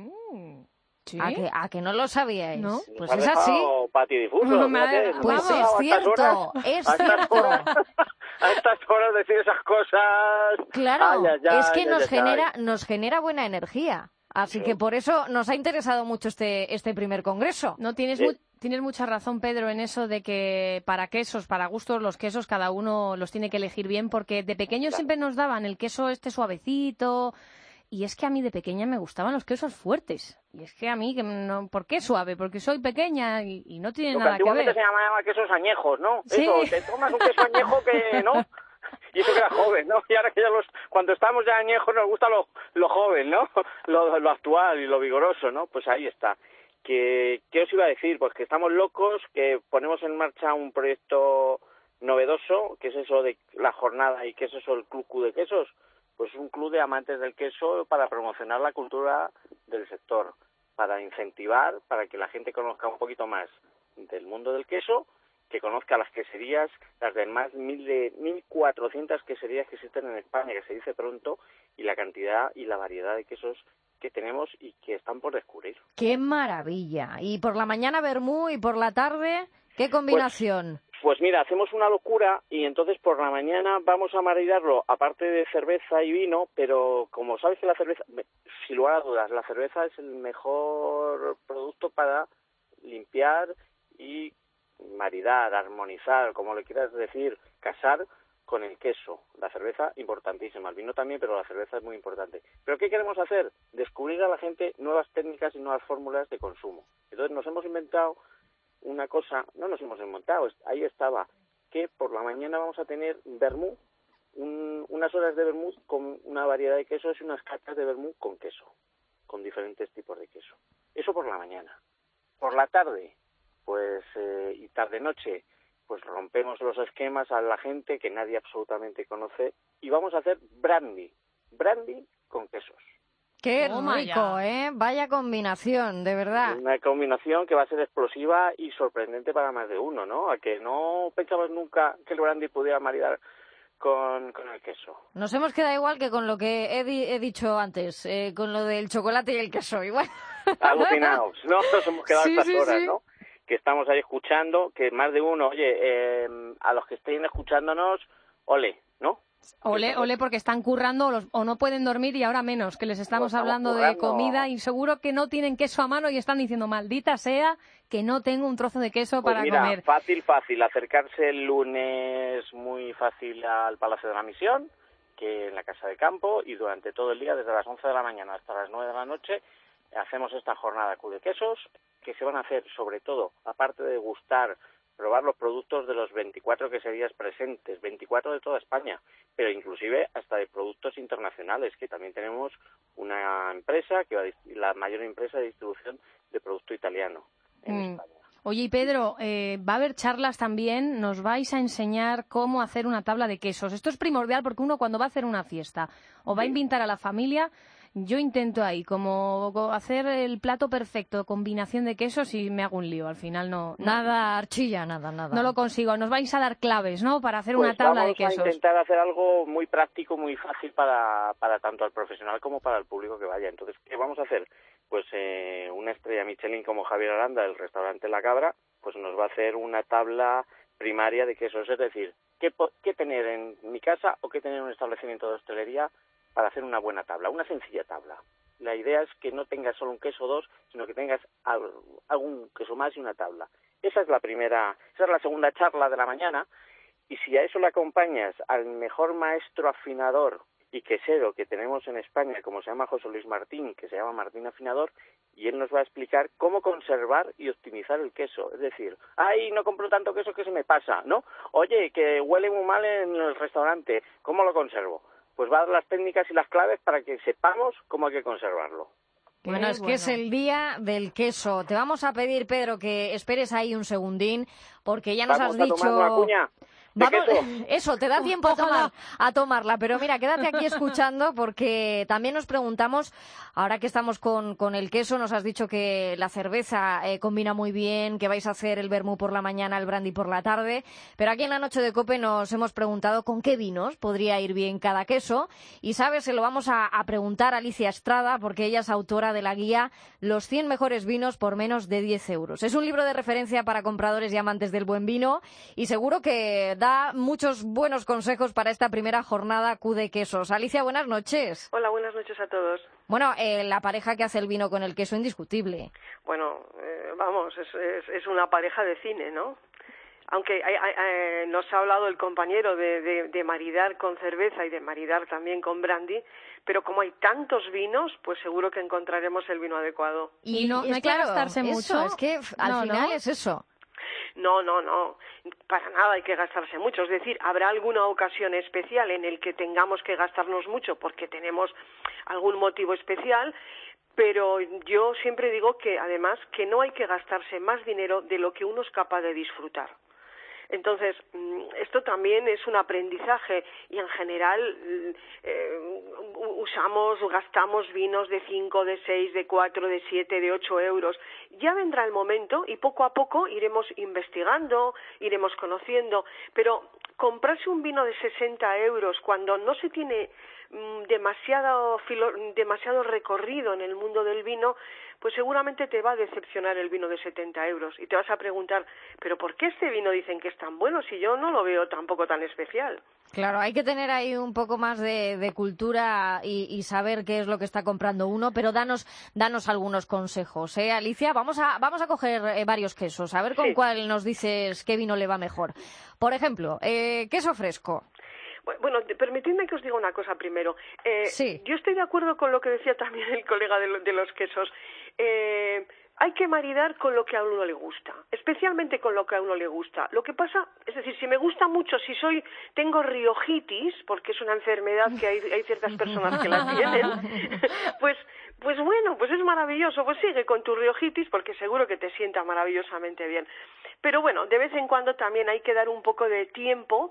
Mm. ¿Sí? ¿A que, ¿A que no lo sabíais? ¿No? Pues es así. Difuso, Madre, pues fíjate, es cierto, es a estas cierto. Horas, a estas horas decir esas cosas. Claro, ay, ay, ay, es que ay, nos ay, genera ay. nos genera buena energía. Así sí. que por eso nos ha interesado mucho este este primer congreso. No tienes, sí. mu tienes mucha razón, Pedro, en eso de que para quesos, para gustos, los quesos cada uno los tiene que elegir bien, porque de pequeños claro. siempre nos daban el queso este suavecito. Y es que a mí de pequeña me gustaban los quesos fuertes. Y es que a mí, que no, ¿por qué suave? Porque soy pequeña y, y no tiene Lo nada que que ver. se llamaba quesos añejos, ¿no? Sí. Eso, te tomas un queso añejo que, ¿no? Y eso que era joven, ¿no? Y ahora que ya los, cuando estamos ya añejos nos gusta lo, lo joven, ¿no? Lo, lo actual y lo vigoroso, ¿no? Pues ahí está. Que, ¿Qué os iba a decir? Pues que estamos locos, que ponemos en marcha un proyecto novedoso, que es eso de la jornada y que es eso el Club Q de quesos. pues un club de amantes del queso para promocionar la cultura del sector, para incentivar, para que la gente conozca un poquito más del mundo del queso, que conozca las queserías, las demás mil de mil cuatrocientas queserías que existen en España, que se dice pronto, y la cantidad y la variedad de quesos que tenemos y que están por descubrir. ¡Qué maravilla! Y por la mañana vermú y por la tarde, ¿qué combinación? Pues, pues mira, hacemos una locura y entonces por la mañana vamos a maridarlo, aparte de cerveza y vino, pero como sabes que la cerveza, sin lugar a dudas, la cerveza es el mejor producto para limpiar y maridar, armonizar, como le quieras decir, casar con el queso. La cerveza, importantísima, el vino también, pero la cerveza es muy importante. ¿Pero qué queremos hacer? Descubrir a la gente nuevas técnicas y nuevas fórmulas de consumo. Entonces nos hemos inventado una cosa, no nos hemos inventado, ahí estaba, que por la mañana vamos a tener vermú, un, unas horas de vermú con una variedad de quesos y unas cartas de vermú con queso, con diferentes tipos de queso. Eso por la mañana. Por la tarde, pues eh, y tarde-noche, pues rompemos los esquemas a la gente que nadie absolutamente conoce y vamos a hacer brandy, brandy con quesos. ¡Qué Toma rico, ya. eh! Vaya combinación, de verdad. Una combinación que va a ser explosiva y sorprendente para más de uno, ¿no? A que no pensabas nunca que el brandy pudiera maridar con, con el queso. Nos hemos quedado igual que con lo que he, di- he dicho antes, eh, con lo del chocolate y el queso, igual. Alucinados, ¿no? Nos hemos quedado Sí, estas sí, horas, sí. ¿no? Que estamos ahí escuchando, que más de uno, oye, eh, a los que estén escuchándonos, ole, ¿no? Ole, ole, porque están currando o, los- o no pueden dormir y ahora menos, que les estamos, estamos hablando de currando. comida y seguro que no tienen queso a mano y están diciendo, maldita sea, que no tengo un trozo de queso Pues para mira, comer. fácil, fácil, acercarse el lunes muy fácil al Palacio de la Misión, que en la Casa de Campo, y durante todo el día, desde las once de la mañana hasta las nueve de la noche, hacemos esta jornada Q de quesos, que se van a hacer sobre todo, aparte de gustar, probar los productos de los veinticuatro queserías presentes, veinticuatro de toda España, pero inclusive hasta de productos internacionales, que también tenemos una empresa, que va a dist- la mayor empresa de distribución de producto italiano en Mm. España. Oye, y Pedro, eh, va a haber charlas también, nos vais a enseñar cómo hacer una tabla de quesos. Esto es primordial porque uno cuando va a hacer una fiesta o va a invitar a la familia, yo intento ahí como co- hacer el plato perfecto, combinación de quesos y me hago un lío. Al final no, no, Nada, archilla, nada, nada. no lo consigo. Nos vais a dar claves, ¿no? Para hacer Pues una tabla de vamos a quesos. intentar hacer algo muy práctico, muy fácil para, para tanto al profesional como para el público que vaya. Entonces, ¿qué vamos a hacer? Pues eh, una estrella Michelin como Javier Aranda del restaurante La Cabra, pues nos va a hacer una tabla primaria de quesos. Es decir, ¿qué, po- qué tener en mi casa o qué tener en un establecimiento de hostelería para hacer una buena tabla? Una sencilla tabla. La idea es que no tengas solo un queso o dos, sino que tengas al- algún queso más y una tabla. Esa es la primera, esa es la segunda charla de la mañana. Y si a eso le acompañas al mejor maestro afinador y quesero que tenemos en España, como se llama José Luis Martín, que se llama Martín Afinador, y él nos va a explicar cómo conservar y optimizar el queso. Es decir, ay, no compro tanto queso que se me pasa, ¿no? Oye, que huele muy mal en el restaurante, ¿cómo lo conservo? Pues va a dar las técnicas y las claves para que sepamos cómo hay que conservarlo. Bueno, es que es el día del queso. Te vamos a pedir, Pedro, que esperes ahí un segundín, porque ya nos Vamos has a dicho... tomar una cuña de Vamos, queso. eso, te da tiempo a, tomar, a tomarla, pero mira, quédate aquí escuchando porque también nos preguntamos, ahora que estamos con, con el queso, nos has dicho que la cerveza eh, combina muy bien, que vais a hacer el vermú por la mañana, el brandy por la tarde, pero aquí en la noche de COPE nos hemos preguntado con qué vinos podría ir bien cada queso y sabes, se lo vamos a, a preguntar a Alicia Estrada porque ella es autora de la guía Los cien mejores vinos por menos de diez euros. Es un libro de referencia para compradores y amantes del buen vino y seguro que da muchos buenos consejos para esta primera jornada Q de quesos. Alicia, buenas noches. Hola, buenas noches a todos. Bueno, eh, la pareja que hace el vino con el queso, indiscutible. Bueno, eh, vamos, es, es, es una pareja de cine, ¿no? Aunque hay, hay, eh, nos ha hablado el compañero de, de, de maridar con cerveza y de maridar también con brandy, pero como hay tantos vinos, pues seguro que encontraremos el vino adecuado. Y no, no es hay que claro, gastarse eso, mucho. es que f- al No, final ¿no? es eso. No, no, no, para nada hay que gastarse mucho. Es decir, habrá alguna ocasión especial en el que tengamos que gastarnos mucho porque tenemos algún motivo especial, pero yo siempre digo que, además, que no hay que gastarse más dinero de lo que uno es capaz de disfrutar. Entonces, esto también es un aprendizaje y en general eh, usamos, gastamos vinos de cinco, de seis, de cuatro, de siete, de ocho euros. Ya vendrá el momento y poco a poco iremos investigando, iremos conociendo, pero comprarse un vino de sesenta euros cuando no se tiene demasiado filo, demasiado recorrido en el mundo del vino, pues seguramente te va a decepcionar el vino de setenta euros y te vas a preguntar, pero ¿por qué este vino dicen que es tan bueno si yo no lo veo tampoco tan especial? Claro, hay que tener ahí un poco más de, de cultura y, y saber qué es lo que está comprando uno, pero danos danos algunos consejos, ¿eh, Alicia? Vamos a vamos a coger eh, varios quesos, a ver con sí. cuál nos dices qué vino le va mejor. Por ejemplo, eh, queso fresco. Bueno, permitidme que os diga una cosa primero. Eh, sí. Yo estoy de acuerdo con lo que decía también el colega de, lo, de los quesos. Eh, hay que maridar con lo que a uno le gusta, especialmente con lo que a uno le gusta. Lo que pasa, es decir, si me gusta mucho, si soy, tengo riojitis, porque es una enfermedad que hay, hay ciertas personas que la tienen, pues, pues bueno, pues es maravilloso, pues sigue con tu riojitis porque seguro que te sienta maravillosamente bien. Pero bueno, de vez en cuando también hay que dar un poco de tiempo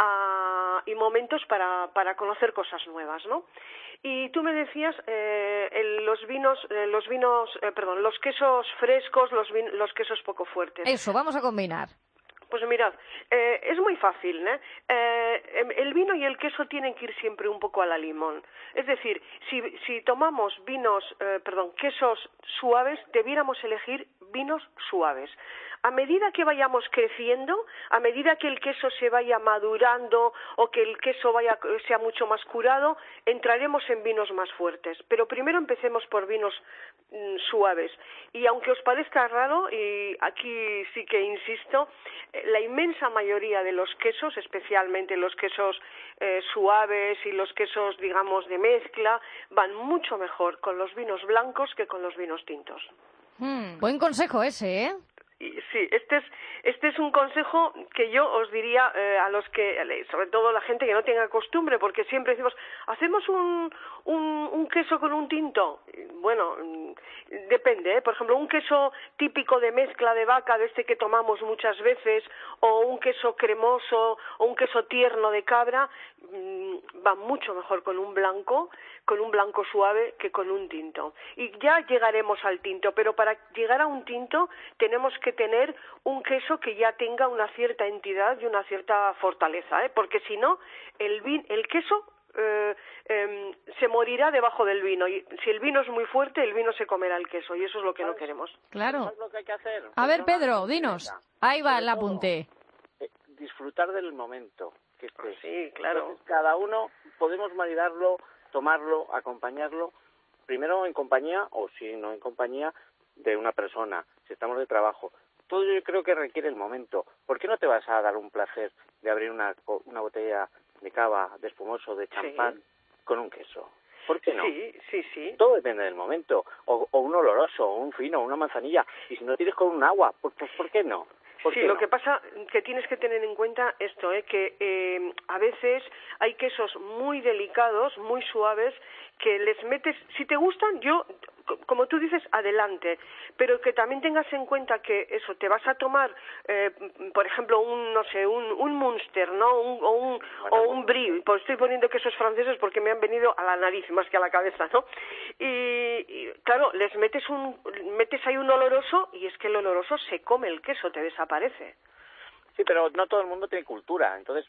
a, y momentos para, para conocer cosas nuevas, ¿no? Y tú me decías eh, el, los vinos, eh, los vinos, eh, perdón, los quesos frescos, los, vin, los quesos poco fuertes. Eso, vamos a combinar. Pues mirad, eh, es muy fácil, ¿eh? ¿eh? El vino y el queso tienen que ir siempre un poco a la limón. Es decir, si, si tomamos vinos, eh, perdón, quesos suaves, debiéramos elegir vinos suaves. A medida que vayamos creciendo, a medida que el queso se vaya madurando o que el queso vaya sea mucho más curado, entraremos en vinos más fuertes. Pero primero empecemos por vinos mm, suaves. Y aunque os parezca raro, y aquí sí que insisto, la inmensa mayoría de los quesos, especialmente los quesos eh, suaves y los quesos, digamos, de mezcla, van mucho mejor con los vinos blancos que con los vinos tintos. Mm, buen consejo ese, ¿eh? Y sí, este es este es un consejo que yo os diría eh, a los que, sobre todo la gente que no tenga costumbre, porque siempre decimos, hacemos un un, un queso con un tinto. Bueno, depende, ¿eh? Por ejemplo, un queso típico de mezcla de vaca, de este que tomamos muchas veces, o un queso cremoso, o un queso tierno de cabra, mmm, va mucho mejor con un blanco, con un blanco suave que con un tinto. Y ya llegaremos al tinto, pero para llegar a un tinto tenemos que tener un queso que ya tenga una cierta entidad y una cierta fortaleza, ¿eh? Porque si no, el, vin, el queso eh, eh, se morirá debajo del vino. Y si el vino es muy fuerte, el vino se comerá el queso, y eso es lo que no queremos. Claro. ¿Sabes lo que hay que hacer? A ver, Pedro, dinos. Ahí va el apunte. Eh, disfrutar del momento que estés. Sí, claro. Entonces, cada uno podemos maridarlo, tomarlo, acompañarlo, primero en compañía, o si no en compañía, de una persona, si estamos de trabajo. Todo yo creo que requiere el momento. ¿Por qué no te vas a dar un placer de abrir una, una botella de cava, de espumoso, de champán, sí, con un queso? ¿Por qué no? Sí, sí, sí. Todo depende del momento. O, o un oloroso, o un fino, o una manzanilla. Y si no tienes con un agua, pues, pues ¿por qué no? Sí, lo no? que pasa que tienes que tener en cuenta esto, ¿eh? que eh, a veces hay quesos muy delicados, muy suaves, que les metes, si te gustan, yo, como tú dices, adelante, pero que también tengas en cuenta que eso, te vas a tomar, eh, por ejemplo, un, no sé, un, un Munster, ¿no? Un, o un, bueno, o un Brie, pues estoy poniendo quesos franceses porque me han venido a la nariz más que a la cabeza, ¿no? Y, y claro, les metes un, metes ahí un oloroso y es que el oloroso se come el queso, te desaparece. Sí, pero no todo el mundo tiene cultura, entonces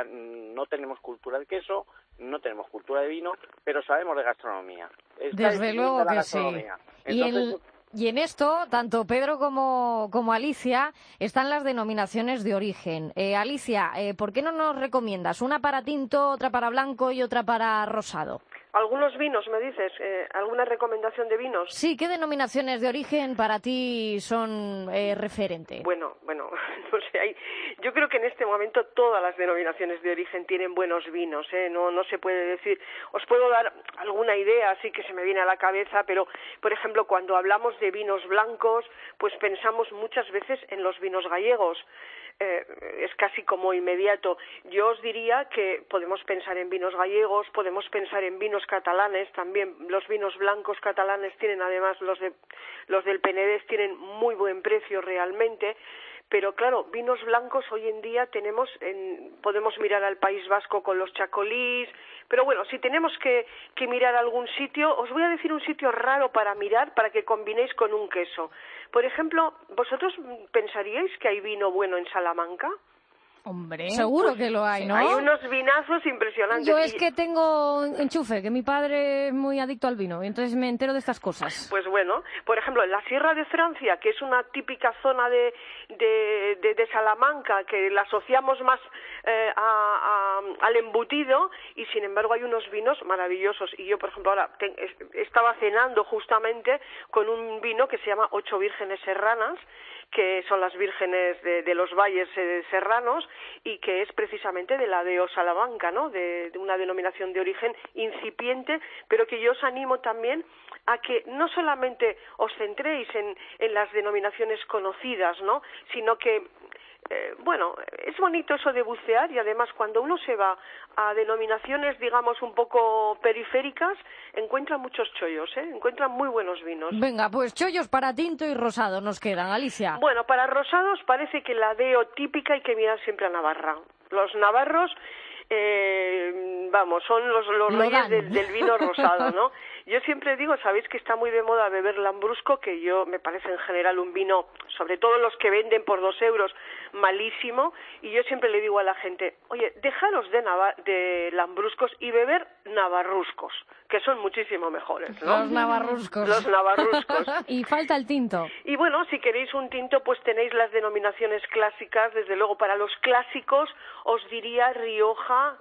no tenemos cultura de queso, no tenemos cultura de vino, pero sabemos de gastronomía. Está Desde luego que sí. Entonces, y, el, y en esto, tanto Pedro como, como Alicia, están las denominaciones de origen. Eh, Alicia, eh, ¿por qué no nos recomiendas una para tinto, otra para blanco y otra para rosado? Algunos vinos, me dices, eh, ¿alguna recomendación de vinos? Sí, ¿qué denominaciones de origen para ti son eh, referente? Bueno, bueno, no sé, hay, yo creo que en este momento todas las denominaciones de origen tienen buenos vinos, ¿eh? No, no se puede decir, os puedo dar alguna idea así que se me viene a la cabeza, pero, por ejemplo, cuando hablamos de vinos blancos, pues pensamos muchas veces en los vinos gallegos. Eh, es casi como inmediato. Yo os diría que podemos pensar en vinos gallegos, podemos pensar en vinos catalanes, también los vinos blancos catalanes tienen, además los de los del Penedés tienen muy buen precio realmente, pero claro, vinos blancos hoy en día tenemos, en, podemos mirar al País Vasco con los chacolís, pero bueno, si tenemos que, que mirar algún sitio, os voy a decir un sitio raro para mirar, para que combinéis con un queso. Por ejemplo, ¿vosotros pensaríais que hay vino bueno en Salamanca? Hombre, seguro pues, que lo hay, ¿no? Hay unos vinazos impresionantes. Yo es que tengo enchufe, que mi padre es muy adicto al vino, y entonces me entero de estas cosas. Pues bueno, por ejemplo, en la Sierra de Francia, que es una típica zona de, de, de, de Salamanca, que la asociamos más eh, a, a, al embutido, y sin embargo hay unos vinos maravillosos. Y yo, por ejemplo, ahora te, estaba cenando justamente con un vino que se llama Ocho Vírgenes Serranas, que son las vírgenes de, de los valles eh, serranos, y que es precisamente de la de Salamanca, ¿no? De, de una denominación de origen incipiente, pero que yo os animo también a que no solamente os centréis en, en las denominaciones conocidas, ¿no? Sino que Eh, bueno, es bonito eso de bucear, y además cuando uno se va a denominaciones, digamos, un poco periféricas, encuentra muchos chollos, ¿eh? Encuentra muy buenos vinos. Venga, pues chollos para tinto y rosado nos quedan, Alicia. Bueno, para rosados parece que la deo típica hay que mirar siempre a Navarra. Los navarros, eh, vamos, son los, los reyes del, del vino rosado, ¿no? Yo siempre digo, sabéis que está muy de moda beber lambrusco, que yo me parece en general un vino, sobre todo los que venden por dos euros, malísimo, y yo siempre le digo a la gente, oye, dejaros de, Nava- de lambruscos y beber navarruscos, que son muchísimo mejores, ¿no? Los navarruscos. Los navarruscos. Y falta el tinto. Y bueno, si queréis un tinto, pues tenéis las denominaciones clásicas. Desde luego, para los clásicos os diría Rioja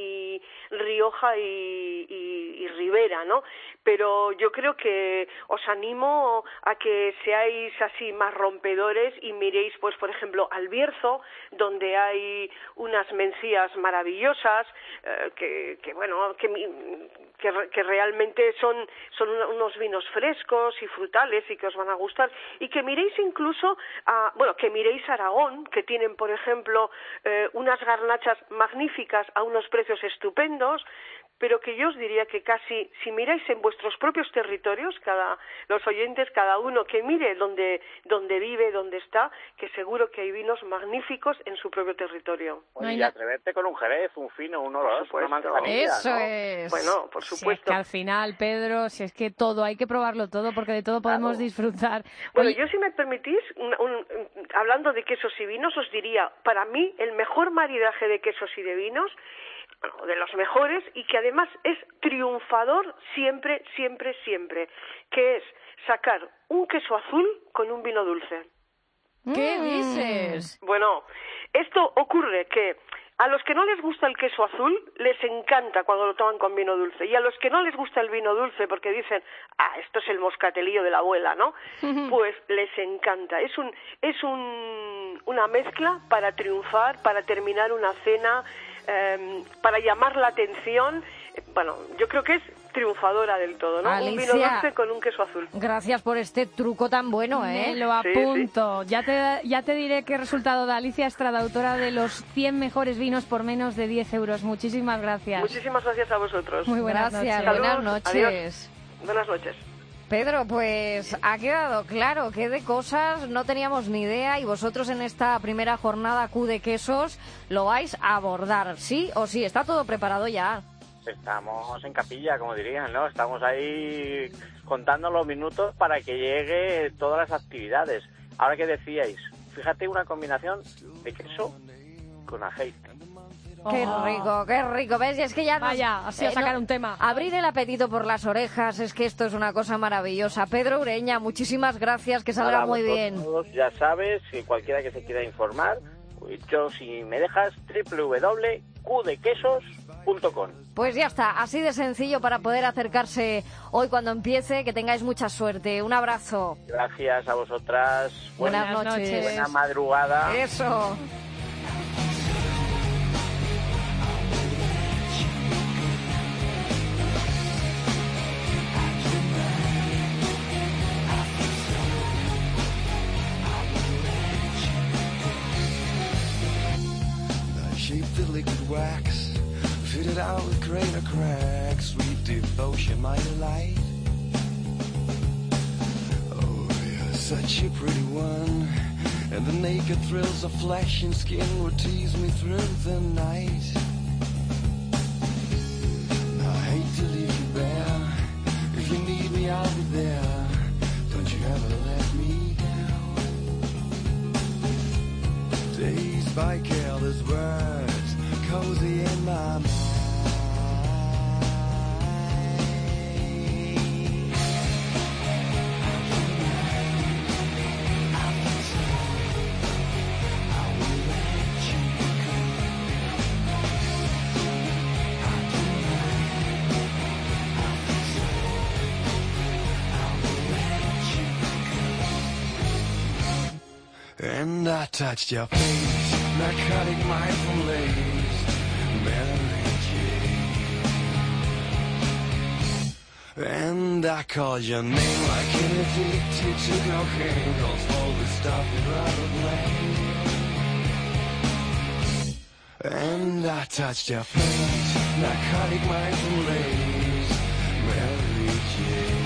y Rioja y, y, y Ribera, ¿no? Pero yo creo que os animo a que seáis así más rompedores y miréis, pues por ejemplo, al Bierzo, donde hay unas mencías maravillosas, eh, que, que bueno, que, que, que realmente son, son unos vinos frescos y frutales y que os van a gustar, y que miréis incluso a, bueno, que miréis Aragón, que tienen, por ejemplo, eh, unas garnachas magníficas a unos precios estupendos, pero que yo os diría que casi, si miráis en vuestros propios territorios, cada los oyentes, cada uno que mire donde, donde vive, donde está, que seguro que hay vinos magníficos en su propio territorio. Oye, y atreverte con un jerez, un fino, un oro, una manzanilla, Eso ¿no? es. Bueno, por Si supuesto. es que al final, Pedro, si es que todo, hay que probarlo todo, porque de todo podemos disfrutar. Bueno, Oye, yo si me permitís, un, un, hablando de quesos y vinos, os diría, para mí, el mejor maridaje de quesos y de vinos, bueno, de los mejores, y que además es triunfador siempre, siempre, siempre, que es sacar un queso azul con un vino dulce. ¿Qué dices? Bueno, esto ocurre que a los que no les gusta el queso azul les encanta cuando lo toman con vino dulce, y a los que no les gusta el vino dulce porque dicen, ah, esto es el moscatelillo de la abuela, ¿no? Pues les encanta. Es un es un una mezcla para triunfar, para terminar una cena, eh, para llamar la atención. Bueno, yo creo que es triunfadora del todo, ¿no? Alicia, un vino dulce con un queso azul. Gracias por este truco tan bueno, ¿eh? me lo apunto. Ya te, ya te diré qué resultado da Alicia Estrada, autora de los cien mejores vinos por menos de diez euros. Muchísimas gracias. Muchísimas gracias a vosotros. Muy buenas Gracias, noches. buenas noches. Adiós. Buenas noches. Pedro, pues ha quedado claro que de cosas no teníamos ni idea, y vosotros en esta primera jornada Q de quesos lo vais a abordar, ¿sí o sí? Está todo preparado ya. Estamos en capilla, como dirían, ¿no? Estamos ahí contando los minutos para que llegue todas las actividades. Ahora que decíais, fíjate una combinación de queso con aceite. Qué Oh. rico, qué rico. ¿Ves? Y es que ya nos, Vaya, así a sacar un tema. Abrir el apetito por las orejas, es que esto es una cosa maravillosa. Pedro Ureña, muchísimas gracias, que salga Nada, muy bien. vosotros ya sabes, si cualquiera que se quiera informar, yo, si me dejas, doble u doble u doble u punto q de quesos punto com. Pues ya está, así de sencillo para poder acercarse hoy cuando empiece. Que tengáis mucha suerte. Un abrazo. Gracias a vosotras. Buenas, Buenas noches. Buena madrugada. Eso. Shaped the liquid wax, fitted out with greater cracks, sweet devotion, my delight. Oh, you're such a pretty one, And the naked thrills of flesh and skin will tease me through the night. I hate to leave you bare. If you need me, I'll be there. Don't you ever let me down. Dazed by careless words, cozy in my mind. And I touched your face, narcotic mindful lace, Mary Jane. And I called your name like an addicted to cocaine, calls all the stuff you'd rather blame. And I touched your face, narcotic mindful lace, Mary Jane.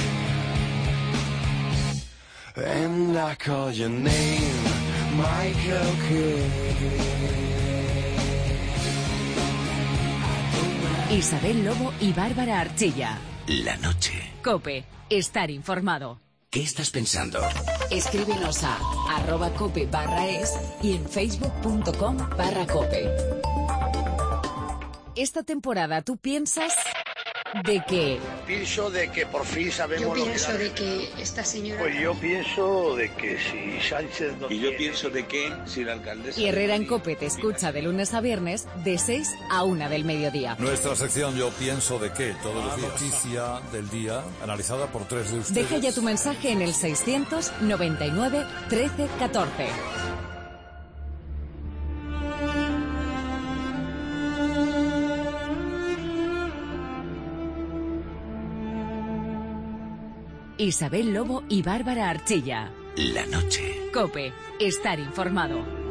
And I call your name, Michael Kidd. Isabel Lobo y Bárbara Archilla. La noche. COPE. Estar informado. ¿Qué estás pensando? Escríbenos a arroba cope barra es y en facebook.com barra cope. Esta temporada tú piensas de que... Pienso de que por fin sabemos yo lo que... Yo pienso de que esta señora... Pues yo pienso de que si Sánchez no... Y yo pienso de que si la alcaldesa... Y Herrera en COPE te escucha de lunes a viernes de seis a una del mediodía. Nuestra sección Yo pienso de que todos los días. Noticia del día analizada por tres de ustedes. Deja ya tu mensaje en el seiscientos noventa y nueve trece catorce. Isabel Lobo y Bárbara Archilla. La noche. COPE. Estar informado.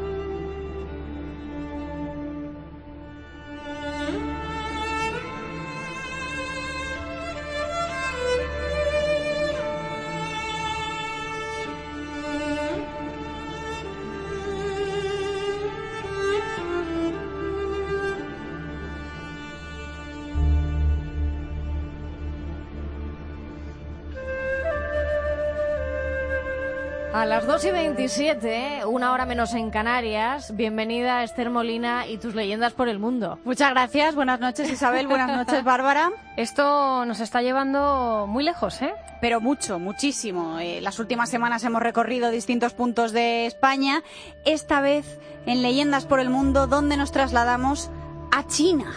A las dos y veintisiete, una hora menos en Canarias, bienvenida Esther Molina y tus leyendas por el mundo. Muchas gracias, buenas noches Isabel, buenas noches Bárbara. Esto nos está llevando muy lejos, ¿eh? Pero mucho, muchísimo. Eh, las últimas semanas hemos recorrido distintos puntos de España, esta vez en Leyendas por el Mundo, donde nos trasladamos a China.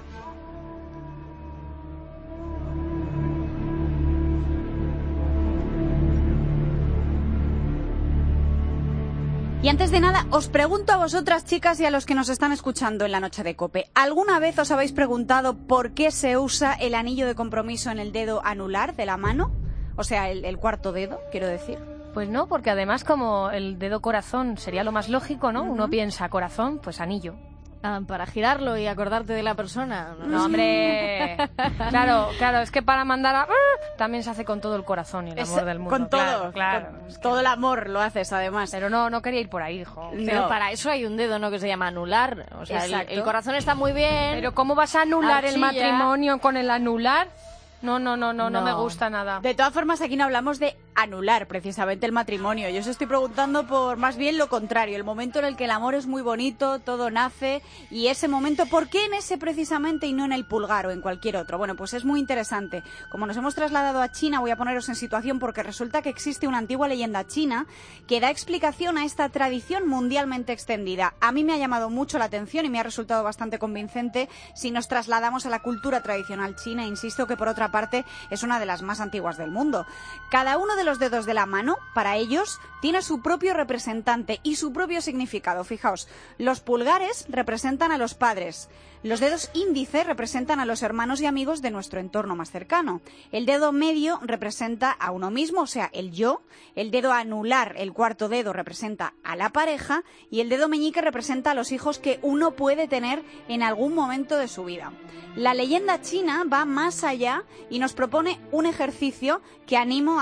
Y antes de nada, os pregunto a vosotras, chicas, y a los que nos están escuchando en la noche de COPE, ¿alguna vez os habéis preguntado por qué se usa el anillo de compromiso en el dedo anular de la mano? O sea, el, el cuarto dedo, quiero decir. Pues no, porque además como el dedo corazón sería lo más lógico, ¿no? Uh-huh. Uno piensa corazón, pues anillo. Ah, para girarlo y acordarte de la persona. No, no hombre. Claro, claro, es que para mandar a... también se hace con todo el corazón y el amor es, del mundo. Con todo, claro. claro. Con es todo que... el amor lo haces, además. Pero no, no quería ir por ahí, hijo. No. Pero para eso hay un dedo, ¿no?, que se llama anular. O sea, el, el corazón está muy bien. Pero ¿cómo vas a anular Archilla. el matrimonio con el anular? No, no, no, no, no, no me gusta nada. De todas formas, aquí no hablamos de anular precisamente el matrimonio. Yo os estoy preguntando por más bien lo contrario, el momento en el que el amor es muy bonito, todo nace, y ese momento, ¿por qué en ese precisamente y no en el pulgar o en cualquier otro? Bueno, pues es muy interesante. Como nos hemos trasladado a China, voy a poneros en situación porque resulta que existe una antigua leyenda china que da explicación a esta tradición mundialmente extendida. A mí me ha llamado mucho la atención y me ha resultado bastante convincente si nos trasladamos a la cultura tradicional china. Insisto que por otra parte es una de las más antiguas del mundo. Cada uno de los dedos de la mano, para ellos, tiene su propio representante y su propio significado. Fijaos, los pulgares representan a los padres, los dedos índice representan a los hermanos y amigos de nuestro entorno más cercano, el dedo medio representa a uno mismo, o sea, el yo, el dedo anular, el cuarto dedo, representa a la pareja y el dedo meñique representa a los hijos que uno puede tener en algún momento de su vida. La leyenda china va más allá y nos propone un ejercicio que animo, además a mí me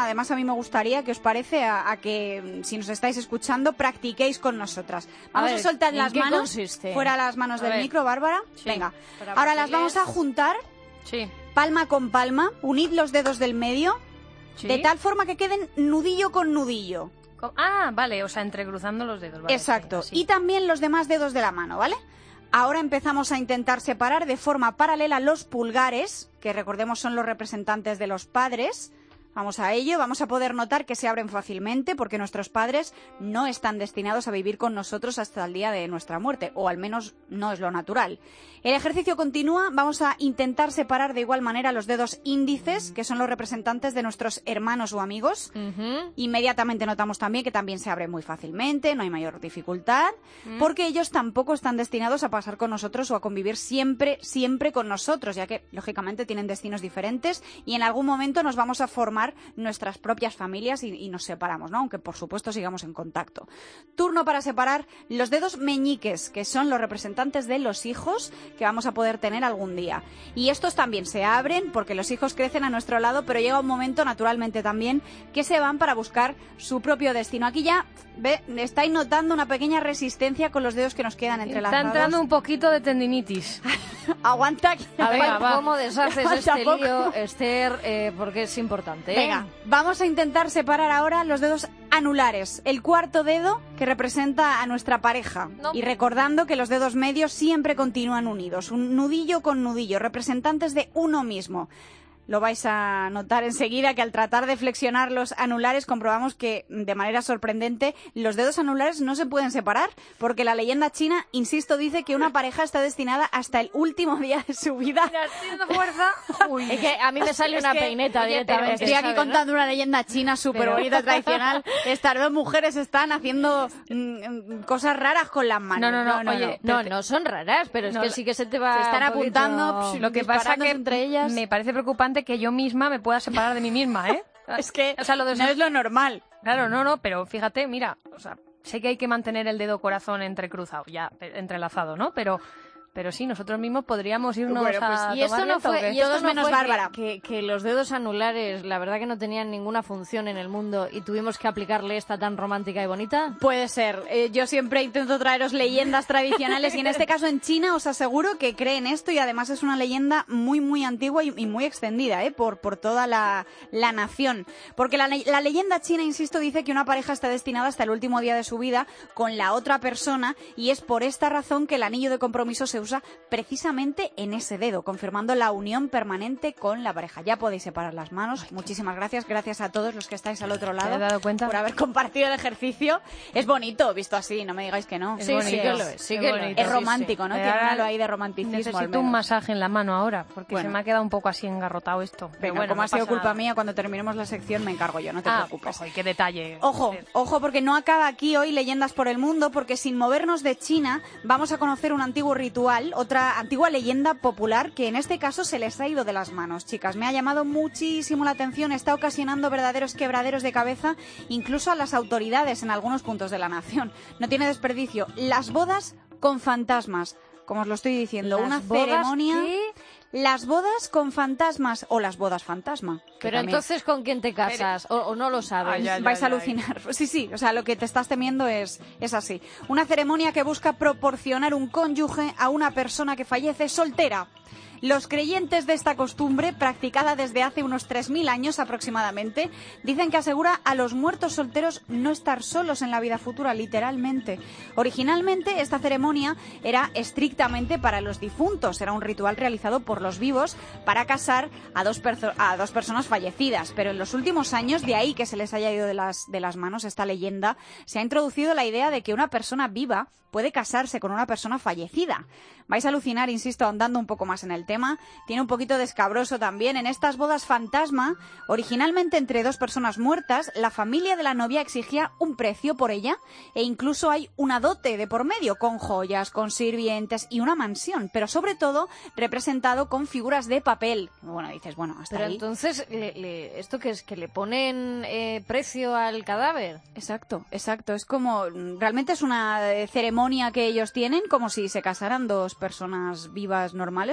me gustaría que os parece a, a que, si nos estáis escuchando, practiquéis con nosotras. Vamos a, ver, soltar ¿en las qué manos, consiste? fuera las manos A del ver. micro, Bárbara. Sí, Venga, para ahora las perfiles. vamos a juntar, Sí. palma con palma, unid los dedos del medio, Sí. de tal forma que queden nudillo con nudillo. Co- Ah, vale, o sea, entrecruzando los dedos. Vale, Exacto. sí, sí. Y también los demás dedos de la mano, ¿vale? Ahora empezamos a intentar separar de forma paralela los pulgares, que recordemos son los representantes de los padres. Vamos a ello, vamos a poder notar que se abren fácilmente porque nuestros padres no están destinados a vivir con nosotros hasta el día de nuestra muerte, o al menos no es lo natural. El ejercicio continúa, vamos a intentar separar de igual manera los dedos índices, que son los representantes de nuestros hermanos o amigos. Ujú. Inmediatamente notamos también que también se abren muy fácilmente, no hay mayor dificultad, Mm. porque ellos tampoco están destinados a pasar con nosotros o a convivir siempre, siempre con nosotros, ya que, lógicamente, tienen destinos diferentes y en algún momento nos vamos a formar nuestras propias familias y, y nos separamos, ¿no? Aunque, por supuesto, sigamos en contacto. Turno para separar los dedos meñiques, que son los representantes de los hijos que vamos a poder tener algún día. Y estos también se abren porque los hijos crecen a nuestro lado, pero llega un momento, naturalmente también, que se van para buscar su propio destino. Aquí ya, ve, estáis notando una pequeña resistencia con los dedos que nos quedan entrelazados. Está entrando un poquito de tendinitis. Aguanta. que- A ver, Venga, va. ¿cómo deshaces Falta este poco. lío, Esther? Eh, porque es importante, ¿eh? Venga, vamos a intentar separar ahora los dedos anulares, el cuarto dedo que representa a nuestra pareja. No. Y recordando que los dedos medios siempre continúan unidos, un nudillo con nudillo, representantes de uno mismo. Lo vais a notar enseguida que al tratar de flexionar los anulares comprobamos que, de manera sorprendente, los dedos anulares no se pueden separar, porque la leyenda china, insisto, dice que una pareja está destinada hasta el último día de su vida. Haciendo fuerza. Uy. Es que a mí me sale Es una que, peineta oye, pero directamente. estoy aquí ¿sabes, no? contando una leyenda china súper Pero- bonita, tradicional. Estas dos mujeres están haciendo mm, cosas raras con las manos. No, no, no, oye, No, no son raras, pero es No, que la- sí que se te va se están un poquito- apuntando, psh, Lo que pasa disparándose que entre ellas. me parece preocupante que yo misma me pueda separar de mí misma, ¿eh? Es que O sea, lo de no es lo normal. Claro, no, no, pero fíjate, mira, o sea, sé que hay que mantener el dedo corazón entrecruzado, ya, pe- entrelazado, ¿no? Pero, pero sí, nosotros mismos podríamos irnos Bueno, pues, a Y esto tomar no viento, ¿o fue, qué? y esto Todos no menos fue que- Bárbara. Que, que los dedos anulares, la verdad que no tenían ninguna función en el mundo y tuvimos que aplicarle esta tan romántica y bonita. Puede ser. Eh, yo siempre intento traeros leyendas tradicionales y en este caso en China os aseguro que creen esto y además es una leyenda muy muy antigua y, y muy extendida ¿eh? por, por toda la, la nación. Porque la, la leyenda china, insisto, dice que una pareja está destinada hasta el último día de su vida con la otra persona y es por esta razón que el anillo de compromiso se usa precisamente en ese dedo, confirmando la unión permanente con la pareja. Ya podéis separar las manos. Muchísimas gracias. Gracias a todos los que estáis al otro lado ¿Te has dado cuenta? por haber compartido el ejercicio. Es bonito, visto así, no me digáis que no. Es Sí, bonito, sí que lo es, sí que lo bonito. Es sí, romántico, ¿no? Pero Tiene ahora algo ahí de romanticismo. al Necesito menos. un masaje en la mano ahora, porque Bueno. se me ha quedado un poco así engarrotado esto. Pero Venga, bueno, como no ha sido pasa culpa nada. mía, cuando terminemos la sección me encargo yo, no te Ah, preocupes. ojo, y qué detalle. Ojo, Esther. ojo, porque no acaba aquí hoy Leyendas por el Mundo, porque sin movernos de China vamos a conocer un antiguo ritual, otra antigua leyenda popular que en este caso se les ha ido de las manos, chicas. Me ha llamado muchísimo la atención, está ocasionando verdaderos quebraderos de cabeza, incluso a las autoridades en algunos puntos de la nación. No tiene desperdicio. Las bodas con fantasmas, como os lo estoy diciendo, ¿Las una bodas ceremonia... qué? Las bodas con fantasmas o las bodas fantasma. que Pero también- entonces, ¿con quién te casas? O, o no lo sabes. Ay, ay, vais a ay, ay. alucinar. Sí, sí, o sea, lo que te estás temiendo es, es así. Una ceremonia que busca proporcionar un cónyuge a una persona que fallece soltera. Los creyentes de esta costumbre, practicada desde hace unos tres mil años aproximadamente, dicen que asegura a los muertos solteros no estar solos en la vida futura, literalmente. Originalmente, esta ceremonia era estrictamente para los difuntos, era un ritual realizado por los vivos para casar a dos, perso- a dos personas fallecidas, pero en los últimos años, de ahí que se les haya ido de las, de las manos esta leyenda, se ha introducido la idea de que una persona viva puede casarse con una persona fallecida. Vais a alucinar, insisto, ahondando un poco más en el tema. Tiene un poquito de escabroso también. En estas bodas fantasma, originalmente entre dos personas muertas, la familia de la novia exigía un precio por ella e incluso hay una dote de por medio, con joyas, con sirvientes y una mansión, pero sobre todo representado con figuras de papel. Bueno, dices, bueno, hasta Pero ahí. entonces, le- le- ¿esto qué es? ¿Que le ponen eh, precio al cadáver? Exacto, exacto. Es como, realmente es una eh, ceremonia que ellos tienen, como si se casaran dos personas vivas normales, solo que una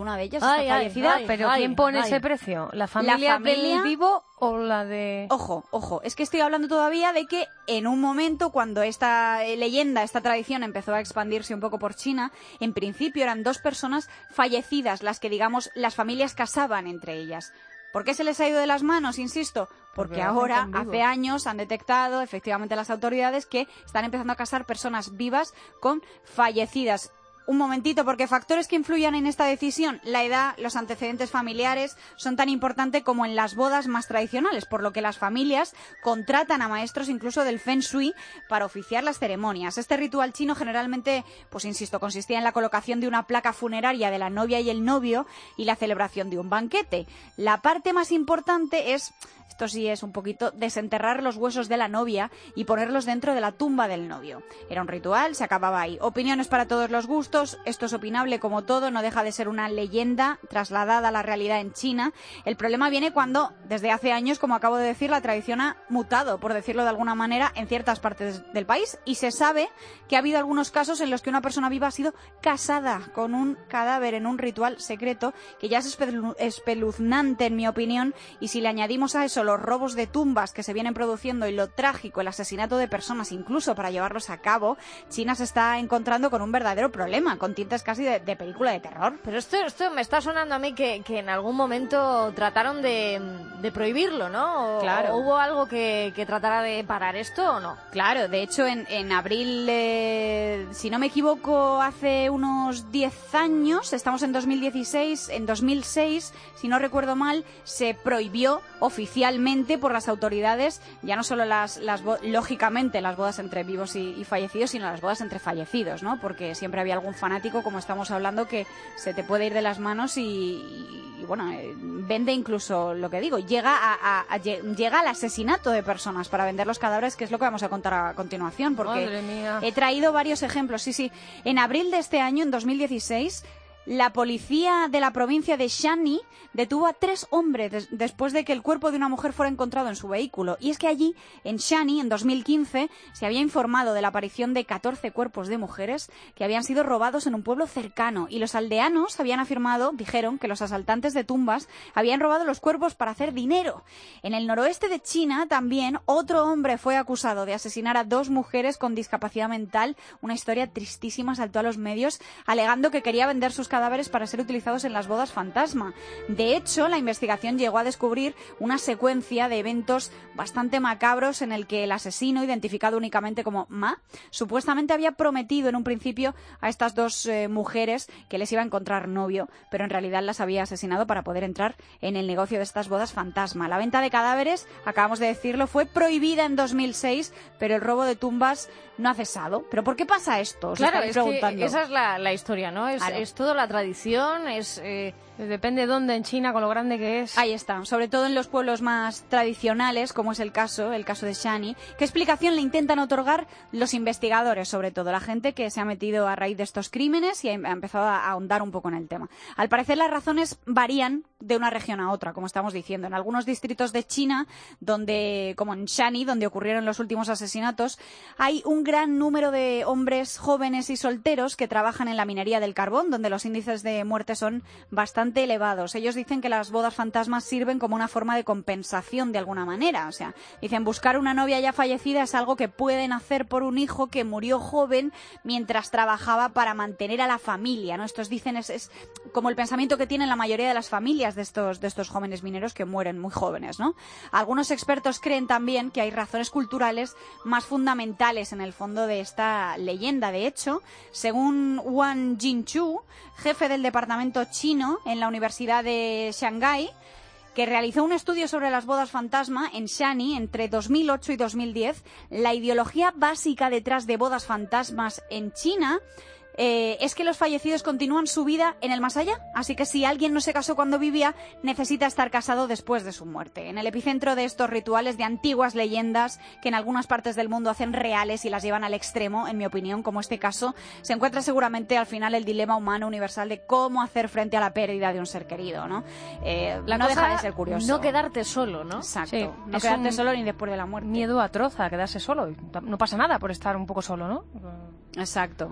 una de ellas ay, está ay, fallecida. ay, pero ay, ¿quién pone ay. ese precio? ¿La familia, La familia del vivo o la de...? Ojo, ojo, es que estoy hablando todavía de que en un momento cuando esta eh, leyenda, esta tradición empezó a expandirse un poco por China, en principio eran dos personas fallecidas las que, digamos, las familias casaban entre ellas. ¿Por qué se les ha ido de las manos, insisto? Porque, Porque ahora, hace años, han detectado efectivamente las autoridades que están empezando a casar personas vivas con fallecidas. Un momentito, porque factores que influyan en esta decisión, la edad, los antecedentes familiares, son tan importantes como en las bodas más tradicionales, por lo que las familias contratan a maestros incluso del Feng Shui para oficiar las ceremonias. Este ritual chino generalmente, pues insisto, consistía en la colocación de una placa funeraria de la novia y el novio y la celebración de un banquete. La parte más importante es, esto sí es un poquito, desenterrar los huesos de la novia y ponerlos dentro de la tumba del novio. Era un ritual, se acababa ahí. Opiniones para todos los gustos. Esto es opinable como todo, no deja de ser una leyenda trasladada a la realidad en China. El problema viene cuando, desde hace años, como acabo de decir, la tradición ha mutado, por decirlo de alguna manera, en ciertas partes del país, y se sabe que ha habido algunos casos en los que una persona viva ha sido casada con un cadáver en un ritual secreto, que ya es espeluznante en mi opinión, y si le añadimos a eso los robos de tumbas que se vienen produciendo y lo trágico, el asesinato de personas incluso para llevarlos a cabo, China se está encontrando con un verdadero problema, con tintes casi de, de película de terror. Pero esto, esto me está sonando a mí que, que en algún momento trataron de, de prohibirlo, ¿no? O, claro. ¿O hubo algo que, que tratara de parar esto o no? Claro, de hecho en, en abril, eh, si no me equivoco, hace unos diez años, estamos en dos mil dieciséis, en dos mil seis, si no recuerdo mal, se prohibió oficialmente por las autoridades, ya no solo las, las lógicamente las bodas entre vivos y, y fallecidos, sino las bodas entre fallecidos, ¿no? Porque siempre había algún fanático, como estamos hablando, que se te puede ir de las manos y, y, y bueno, eh, vende incluso, lo que digo, llega a, a, a, llega al asesinato de personas para vender los cadáveres, que es lo que vamos a contar a continuación, porque Madre mía. He traído varios ejemplos. Sí, sí. En abril de este año, en dos mil dieciséis, la policía de la provincia de Shanxi detuvo a tres hombres des- después de que el cuerpo de una mujer fuera encontrado en su vehículo. Y es que allí, en Shanxi, en dos mil quince, se había informado de la aparición de catorce cuerpos de mujeres que habían sido robados en un pueblo cercano. Y los aldeanos habían afirmado, dijeron, que los asaltantes de tumbas habían robado los cuerpos para hacer dinero. En el noroeste de China, también, otro hombre fue acusado de asesinar a dos mujeres con discapacidad mental. Una historia tristísima saltó a los medios, alegando que quería vender sus cadáveres para ser utilizados en las bodas fantasma. De hecho, la investigación llegó a descubrir una secuencia de eventos bastante macabros en el que el asesino, identificado únicamente como Ma, supuestamente había prometido en un principio a estas dos eh, mujeres que les iba a encontrar novio, pero en realidad las había asesinado para poder entrar en el negocio de estas bodas fantasma. La venta de cadáveres, acabamos de decirlo, fue prohibida en dos mil seis, pero el robo de tumbas no ha cesado. ¿Pero por qué pasa esto? Os Claro, estaréis es preguntando. que esa es la, la historia, ¿no? Es, Claro. es toda la tradición, es... Eh... Depende de dónde en China, con lo grande que es. Ahí está, sobre todo en los pueblos más tradicionales, como es el caso, el caso de Shanxi. ¿Qué explicación le intentan otorgar los investigadores, sobre todo la gente que se ha metido a raíz de estos crímenes y ha empezado a ahondar un poco en el tema? Al parecer las razones varían de una región a otra, como estamos diciendo. En algunos distritos de China, donde, como en Shanxi, donde ocurrieron los últimos asesinatos, hay un gran número de hombres jóvenes y solteros que trabajan en la minería del carbón, donde los índices de muerte son bastante elevados. Ellos dicen que las bodas fantasmas sirven como una forma de compensación de alguna manera. O sea, dicen, buscar una novia ya fallecida es algo que pueden hacer por un hijo que murió joven mientras trabajaba para mantener a la familia, ¿no? Estos dicen, es, es como el pensamiento que tienen la mayoría de las familias de estos, de estos jóvenes mineros que mueren muy jóvenes, ¿no? Algunos expertos creen también que hay razones culturales más fundamentales en el fondo de esta leyenda. De hecho, según Wang Jingchu, jefe del departamento chino en la Universidad de Shanghái, que realizó un estudio sobre las bodas fantasma en Shanxi entre dos mil ocho y dos mil diez, la ideología básica detrás de bodas fantasmas en China Eh, es que los fallecidos continúan su vida en el más allá, así que si alguien no se casó cuando vivía, necesita estar casado después de su muerte. En el epicentro de estos rituales de antiguas leyendas que en algunas partes del mundo hacen reales y las llevan al extremo, en mi opinión, como este caso, se encuentra seguramente al final el dilema humano universal de cómo hacer frente a la pérdida de un ser querido, ¿no? Eh, La no cosa, deja de ser curioso. no quedarte solo, ¿no? Exacto. Sí, no es quedarte un solo ni después de la muerte. Miedo atroz a quedarse solo. No pasa nada por estar un poco solo, ¿no? Exacto.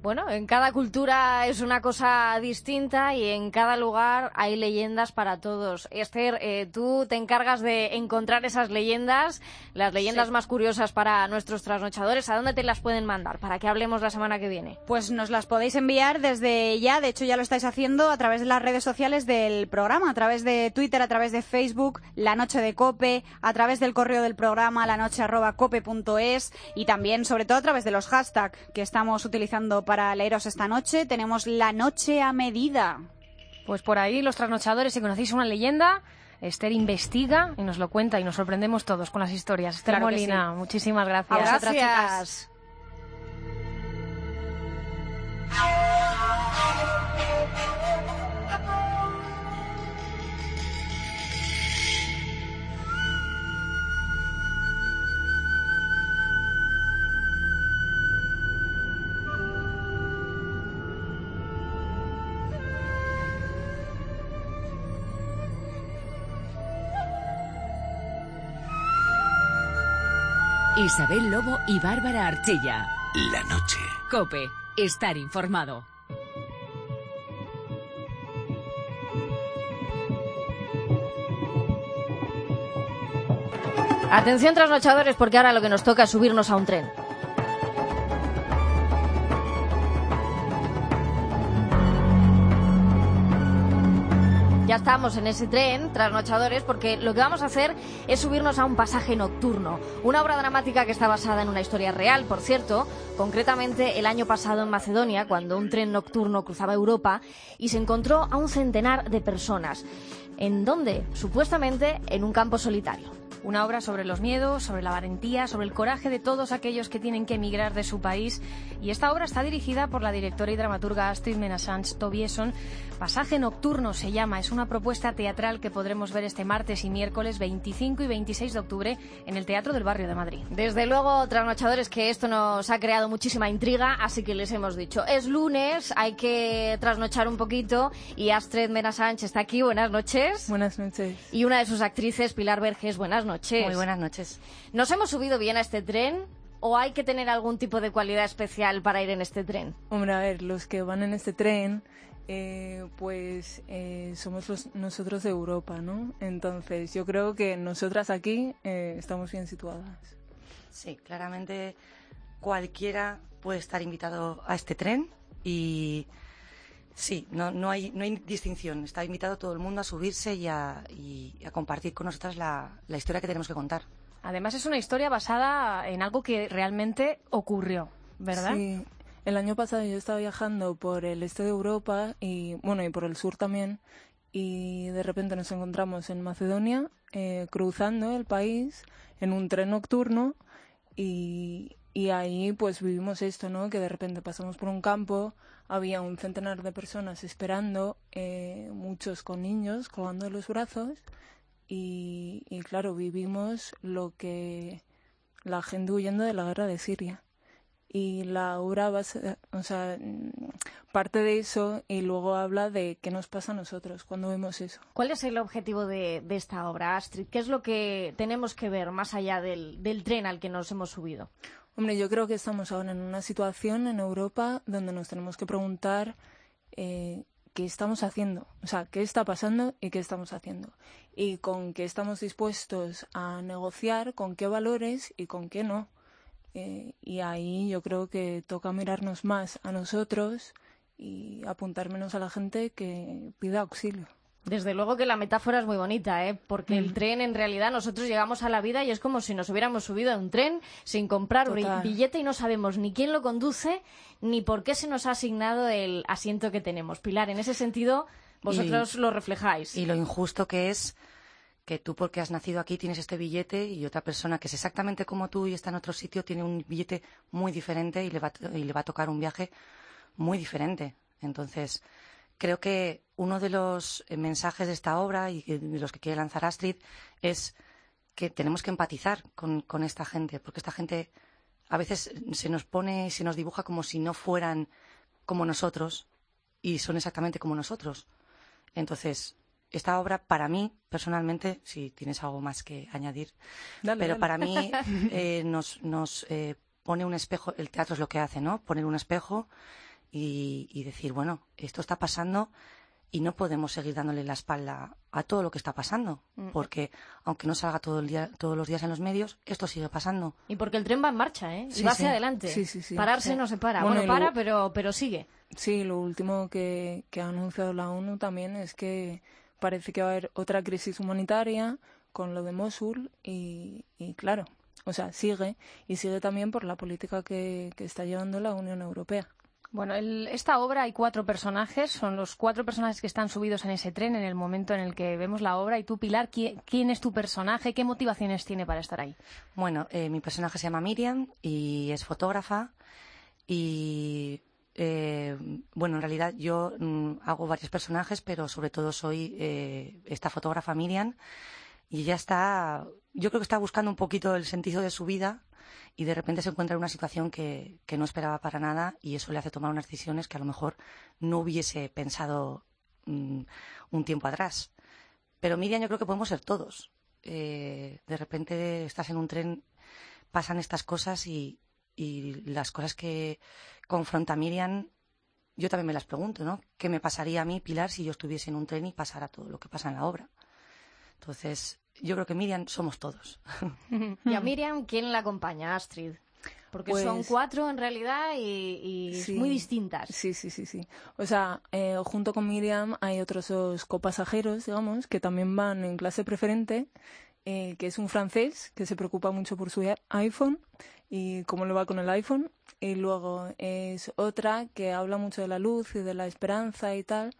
Bueno, en cada cultura es una cosa distinta y en cada lugar hay leyendas para todos. Esther, eh, tú te encargas de encontrar esas leyendas, las leyendas Sí. más curiosas para nuestros trasnochadores. ¿A dónde te las pueden mandar para que hablemos la semana que viene? Pues nos las podéis enviar desde ya, de hecho ya lo estáis haciendo a través de las redes sociales del programa, a través de Twitter, a través de Facebook, La Noche de Cope, a través del correo del programa lanoche arroba cope punto es y también, sobre todo, a través de los hashtags que estamos utilizando para leeros esta noche. Tenemos La Noche a Medida. Pues por ahí, los trasnochadores, si conocéis una leyenda, Esther investiga y nos lo cuenta y nos sorprendemos todos con las historias. Esther Claro que Molina, sí. muchísimas gracias. A vosotras, Gracias. Isabel Lobo y Bárbara Archilla. La noche. Cope, estar informado. Atención, trasnochadores, porque ahora lo que nos toca es subirnos a un tren. Ya estamos en ese tren, trasnochadores, porque lo que vamos a hacer es subirnos a un pasaje nocturno. Una obra dramática que está basada en una historia real, por cierto, concretamente el año pasado en Macedonia, cuando un tren nocturno cruzaba Europa y se encontró a un centenar de personas. ¿En dónde? Supuestamente en un campo solitario. Una obra sobre los miedos, sobre la valentía, sobre el coraje de todos aquellos que tienen que emigrar de su país. Y esta obra está dirigida por la directora y dramaturga Astrid Menasanch Tobieson. Pasaje Nocturno se llama. Es una propuesta teatral que podremos ver este martes y miércoles veinticinco y veintiséis de octubre en el Teatro del Barrio de Madrid. Desde luego, trasnochadores, que esto nos ha creado muchísima intriga, así que les hemos dicho, es lunes, hay que trasnochar un poquito y Astrid Menasanch está aquí. Buenas noches. Buenas noches. Y una de sus actrices, Pilar Verges. Buenas noches. Muy buenas noches. ¿Nos hemos subido bien a este tren o hay que tener algún tipo de cualidad especial para ir en este tren? Hombre, a ver, los que van en este tren, eh, pues eh, somos los, nosotros de Europa, ¿no? Entonces, yo creo que nosotras aquí eh, estamos bien situadas. Sí, claramente cualquiera puede estar invitado a este tren y sí, no, no, hay, no hay distinción. Está invitado todo el mundo a subirse y a, y a compartir con nosotras la, la historia que tenemos que contar. Además, es una historia basada en algo que realmente ocurrió, ¿verdad? Sí. El año pasado yo estaba viajando por el este de Europa y, bueno, y por el sur también, y de repente nos encontramos en Macedonia, eh, cruzando el país en un tren nocturno y, y ahí pues vivimos esto, ¿no? Que de repente pasamos por un campo, había un centenar de personas esperando, eh, muchos con niños colgando de los brazos y, y claro, vivimos lo que la gente huyendo de la guerra de Siria. Y la obra va a ser, o sea, parte de eso y luego habla de qué nos pasa a nosotros cuando vemos eso. ¿Cuál es el objetivo de, de esta obra, Astrid? ¿Qué es lo que tenemos que ver más allá del, del tren al que nos hemos subido? Hombre, yo creo que estamos ahora en una situación en Europa donde nos tenemos que preguntar eh, qué estamos haciendo, o sea, qué está pasando y qué estamos haciendo. Y con qué estamos dispuestos a negociar, con qué valores y con qué no. Eh, y ahí yo creo que toca mirarnos más a nosotros y apuntar menos a la gente que pida auxilio. Desde luego que la metáfora es muy bonita, ¿eh? Porque mm. el tren, en realidad, nosotros llegamos a la vida y es como si nos hubiéramos subido a un tren sin comprar Total. billete y no sabemos ni quién lo conduce ni por qué se nos ha asignado el asiento que tenemos. Pilar, en ese sentido, vosotros y, lo reflejáis. Y lo injusto que es que tú, porque has nacido aquí, tienes este billete y otra persona que es exactamente como tú y está en otro sitio tiene un billete muy diferente y le va, y le va a tocar un viaje muy diferente. Entonces, creo que uno de los mensajes de esta obra y de los que quiere lanzar Astrid es que tenemos que empatizar con, con esta gente, porque esta gente a veces se nos pone y se nos dibuja como si no fueran como nosotros y son exactamente como nosotros. Entonces, esta obra, para mí, personalmente, si tienes algo más que añadir, dale, pero dale. para mí eh, nos, nos eh, pone un espejo, el teatro es lo que hace, ¿no? Poner un espejo y, y decir, bueno, esto está pasando y no podemos seguir dándole la espalda a todo lo que está pasando, Mm. porque aunque no salga todo el día, todos los días en los medios, esto sigue pasando. Y porque el tren va en marcha, ¿eh? Sí, y va sí. hacia adelante. Sí, sí, sí. Pararse Sí. no se para. Bueno, Bueno, y para, luego- pero, pero sigue. Sí, lo último que, que ha anunciado la ONU también es que parece que va a haber otra crisis humanitaria con lo de Mosul y, y claro, o sea, sigue y sigue también por la política que, que está llevando la Unión Europea. Bueno, el- esta obra hay cuatro personajes, son los cuatro personajes que están subidos en ese tren en el momento en el que vemos la obra. Y tú, Pilar, ¿quién, quién es tu personaje? ¿Qué motivaciones tiene para estar ahí? Bueno, eh, mi personaje se llama Miriam y es fotógrafa y, eh, bueno, en realidad yo mm, hago varios personajes, pero sobre todo soy eh, esta fotógrafa Miriam y ella está, yo creo que está buscando un poquito el sentido de su vida y de repente se encuentra en una situación que, que no esperaba para nada y eso le hace tomar unas decisiones que a lo mejor no hubiese pensado mm, un tiempo atrás. Pero Miriam, yo creo que podemos ser todos. Eh, de repente estás en un tren, pasan estas cosas y, y las cosas que confronta Miriam, yo también me las pregunto, ¿no? ¿Qué me pasaría a mí, Pilar, si yo estuviese en un tren y pasara todo lo que pasa en la obra? Entonces, yo creo que Miriam somos todos. Y a Miriam, ¿quién la acompaña? Astrid. Porque Pues- son cuatro en realidad y, y Sí. muy distintas. Sí, sí, sí, sí. O sea, eh, junto con Miriam hay otros dos copasajeros, digamos, que también van en clase preferente, eh, que es un francés que se preocupa mucho por su i- iPhone y cómo le va con el iPhone. Y luego es otra que habla mucho de la luz y de la esperanza y tal.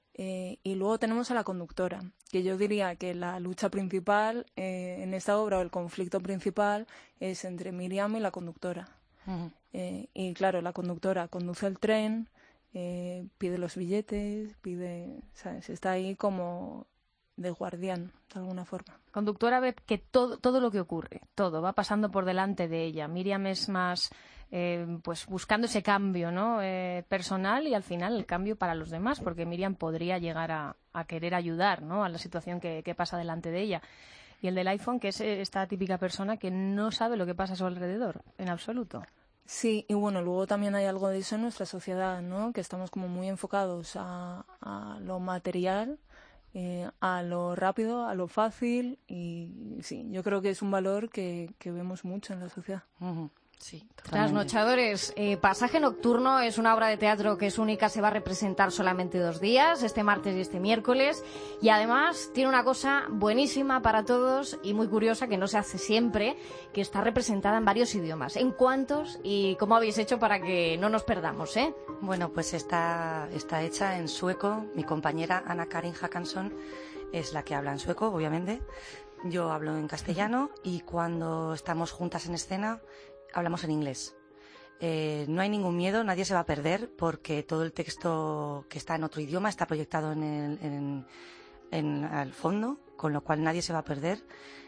Eh, y luego tenemos a la conductora, que yo diría que la lucha principal eh, en esta obra, o el conflicto principal, es entre Miriam y la conductora. Ujú. Eh, y claro, la conductora conduce el tren, eh, pide los billetes, pide, ¿sabes? Está ahí como de guardián, de alguna forma. Conductora ve que todo, todo lo que ocurre, todo, va pasando por delante de ella. Miriam es más, eh, pues buscando ese cambio, ¿no? Eh, personal y al final el cambio para los demás, porque Miriam podría llegar a, a querer ayudar, ¿no? A la situación que, que pasa delante de ella. Y el del iPhone, que es eh, esta típica persona que no sabe lo que pasa a su alrededor, en absoluto. Sí, y bueno, luego también hay algo de eso en nuestra sociedad, ¿no? Que estamos como muy enfocados a, a lo material, eh, a lo rápido, a lo fácil, y sí, yo creo que es un valor que, que vemos mucho en la sociedad. Ujú. Sí, Trasnochadores, eh, Pasaje Nocturno es una obra de teatro que es única, se va a representar solamente dos días, este martes y este miércoles, y además tiene una cosa buenísima para todos y muy curiosa que no se hace siempre, que está representada en varios idiomas. ¿En cuántos y cómo habéis hecho para que no nos perdamos, eh? Bueno, pues está, está hecha en sueco. Mi compañera Ana Karin Hakansson es la que habla en sueco, obviamente. Yo hablo en castellano y cuando estamos juntas en escena hablamos en inglés. Eh, no hay ningún miedo, nadie se va a perder porque todo el texto que está en otro idioma está proyectado en el, en, en, al fondo, con lo cual nadie se va a perder.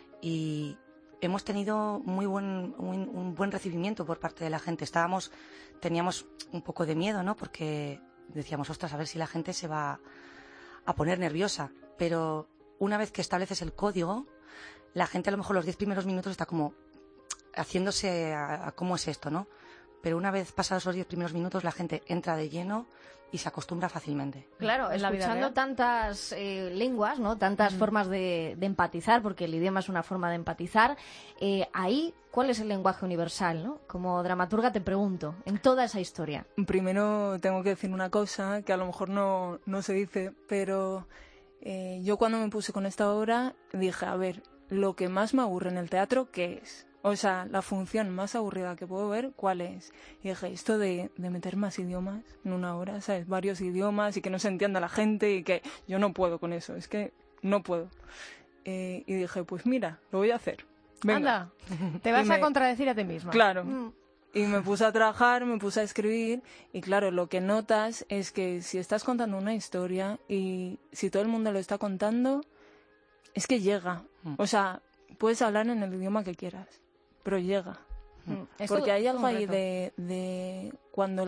Y hemos tenido muy buen, un, un buen recibimiento por parte de la gente. Estábamos, teníamos un poco de miedo, ¿no? Porque decíamos, ostras, a ver si la gente se va a poner nerviosa. Pero una vez que estableces el código, la gente a lo mejor los diez primeros minutos está como haciéndose a, a cómo es esto, ¿no? Pero una vez pasados los diez primeros minutos, la gente entra de lleno y se acostumbra fácilmente. Claro, En la vida escuchando real. tantas eh, lenguas, ¿no? Tantas formas de, de empatizar, porque el idioma es una forma de empatizar, eh, ahí, ¿cuál es el lenguaje universal, no? Como dramaturga te pregunto, en toda esa historia. Primero tengo que decir una cosa que a lo mejor no, no se dice, pero eh, yo cuando me puse con esta obra dije, a ver, lo que más me aburre en el teatro, ¿qué es? O sea, la función más aburrida que puedo ver, ¿cuál es? Y dije, esto de, de meter más idiomas en una hora, ¿sabes? Varios idiomas y que no se entienda la gente y que yo no puedo con eso, es que no puedo. Eh, y dije, pues mira, lo voy a hacer. Venga. Anda, te Y vas a me- contradecir a ti misma. Claro. Mm. Y me puse a trabajar, me puse a escribir y claro, lo que notas es que si estás contando una historia y si todo el mundo lo está contando, es que llega. O sea, puedes hablar en el idioma que quieras, pero llega. Mm. Es Porque todo- hay todo algo un ahí reto. de, de cuando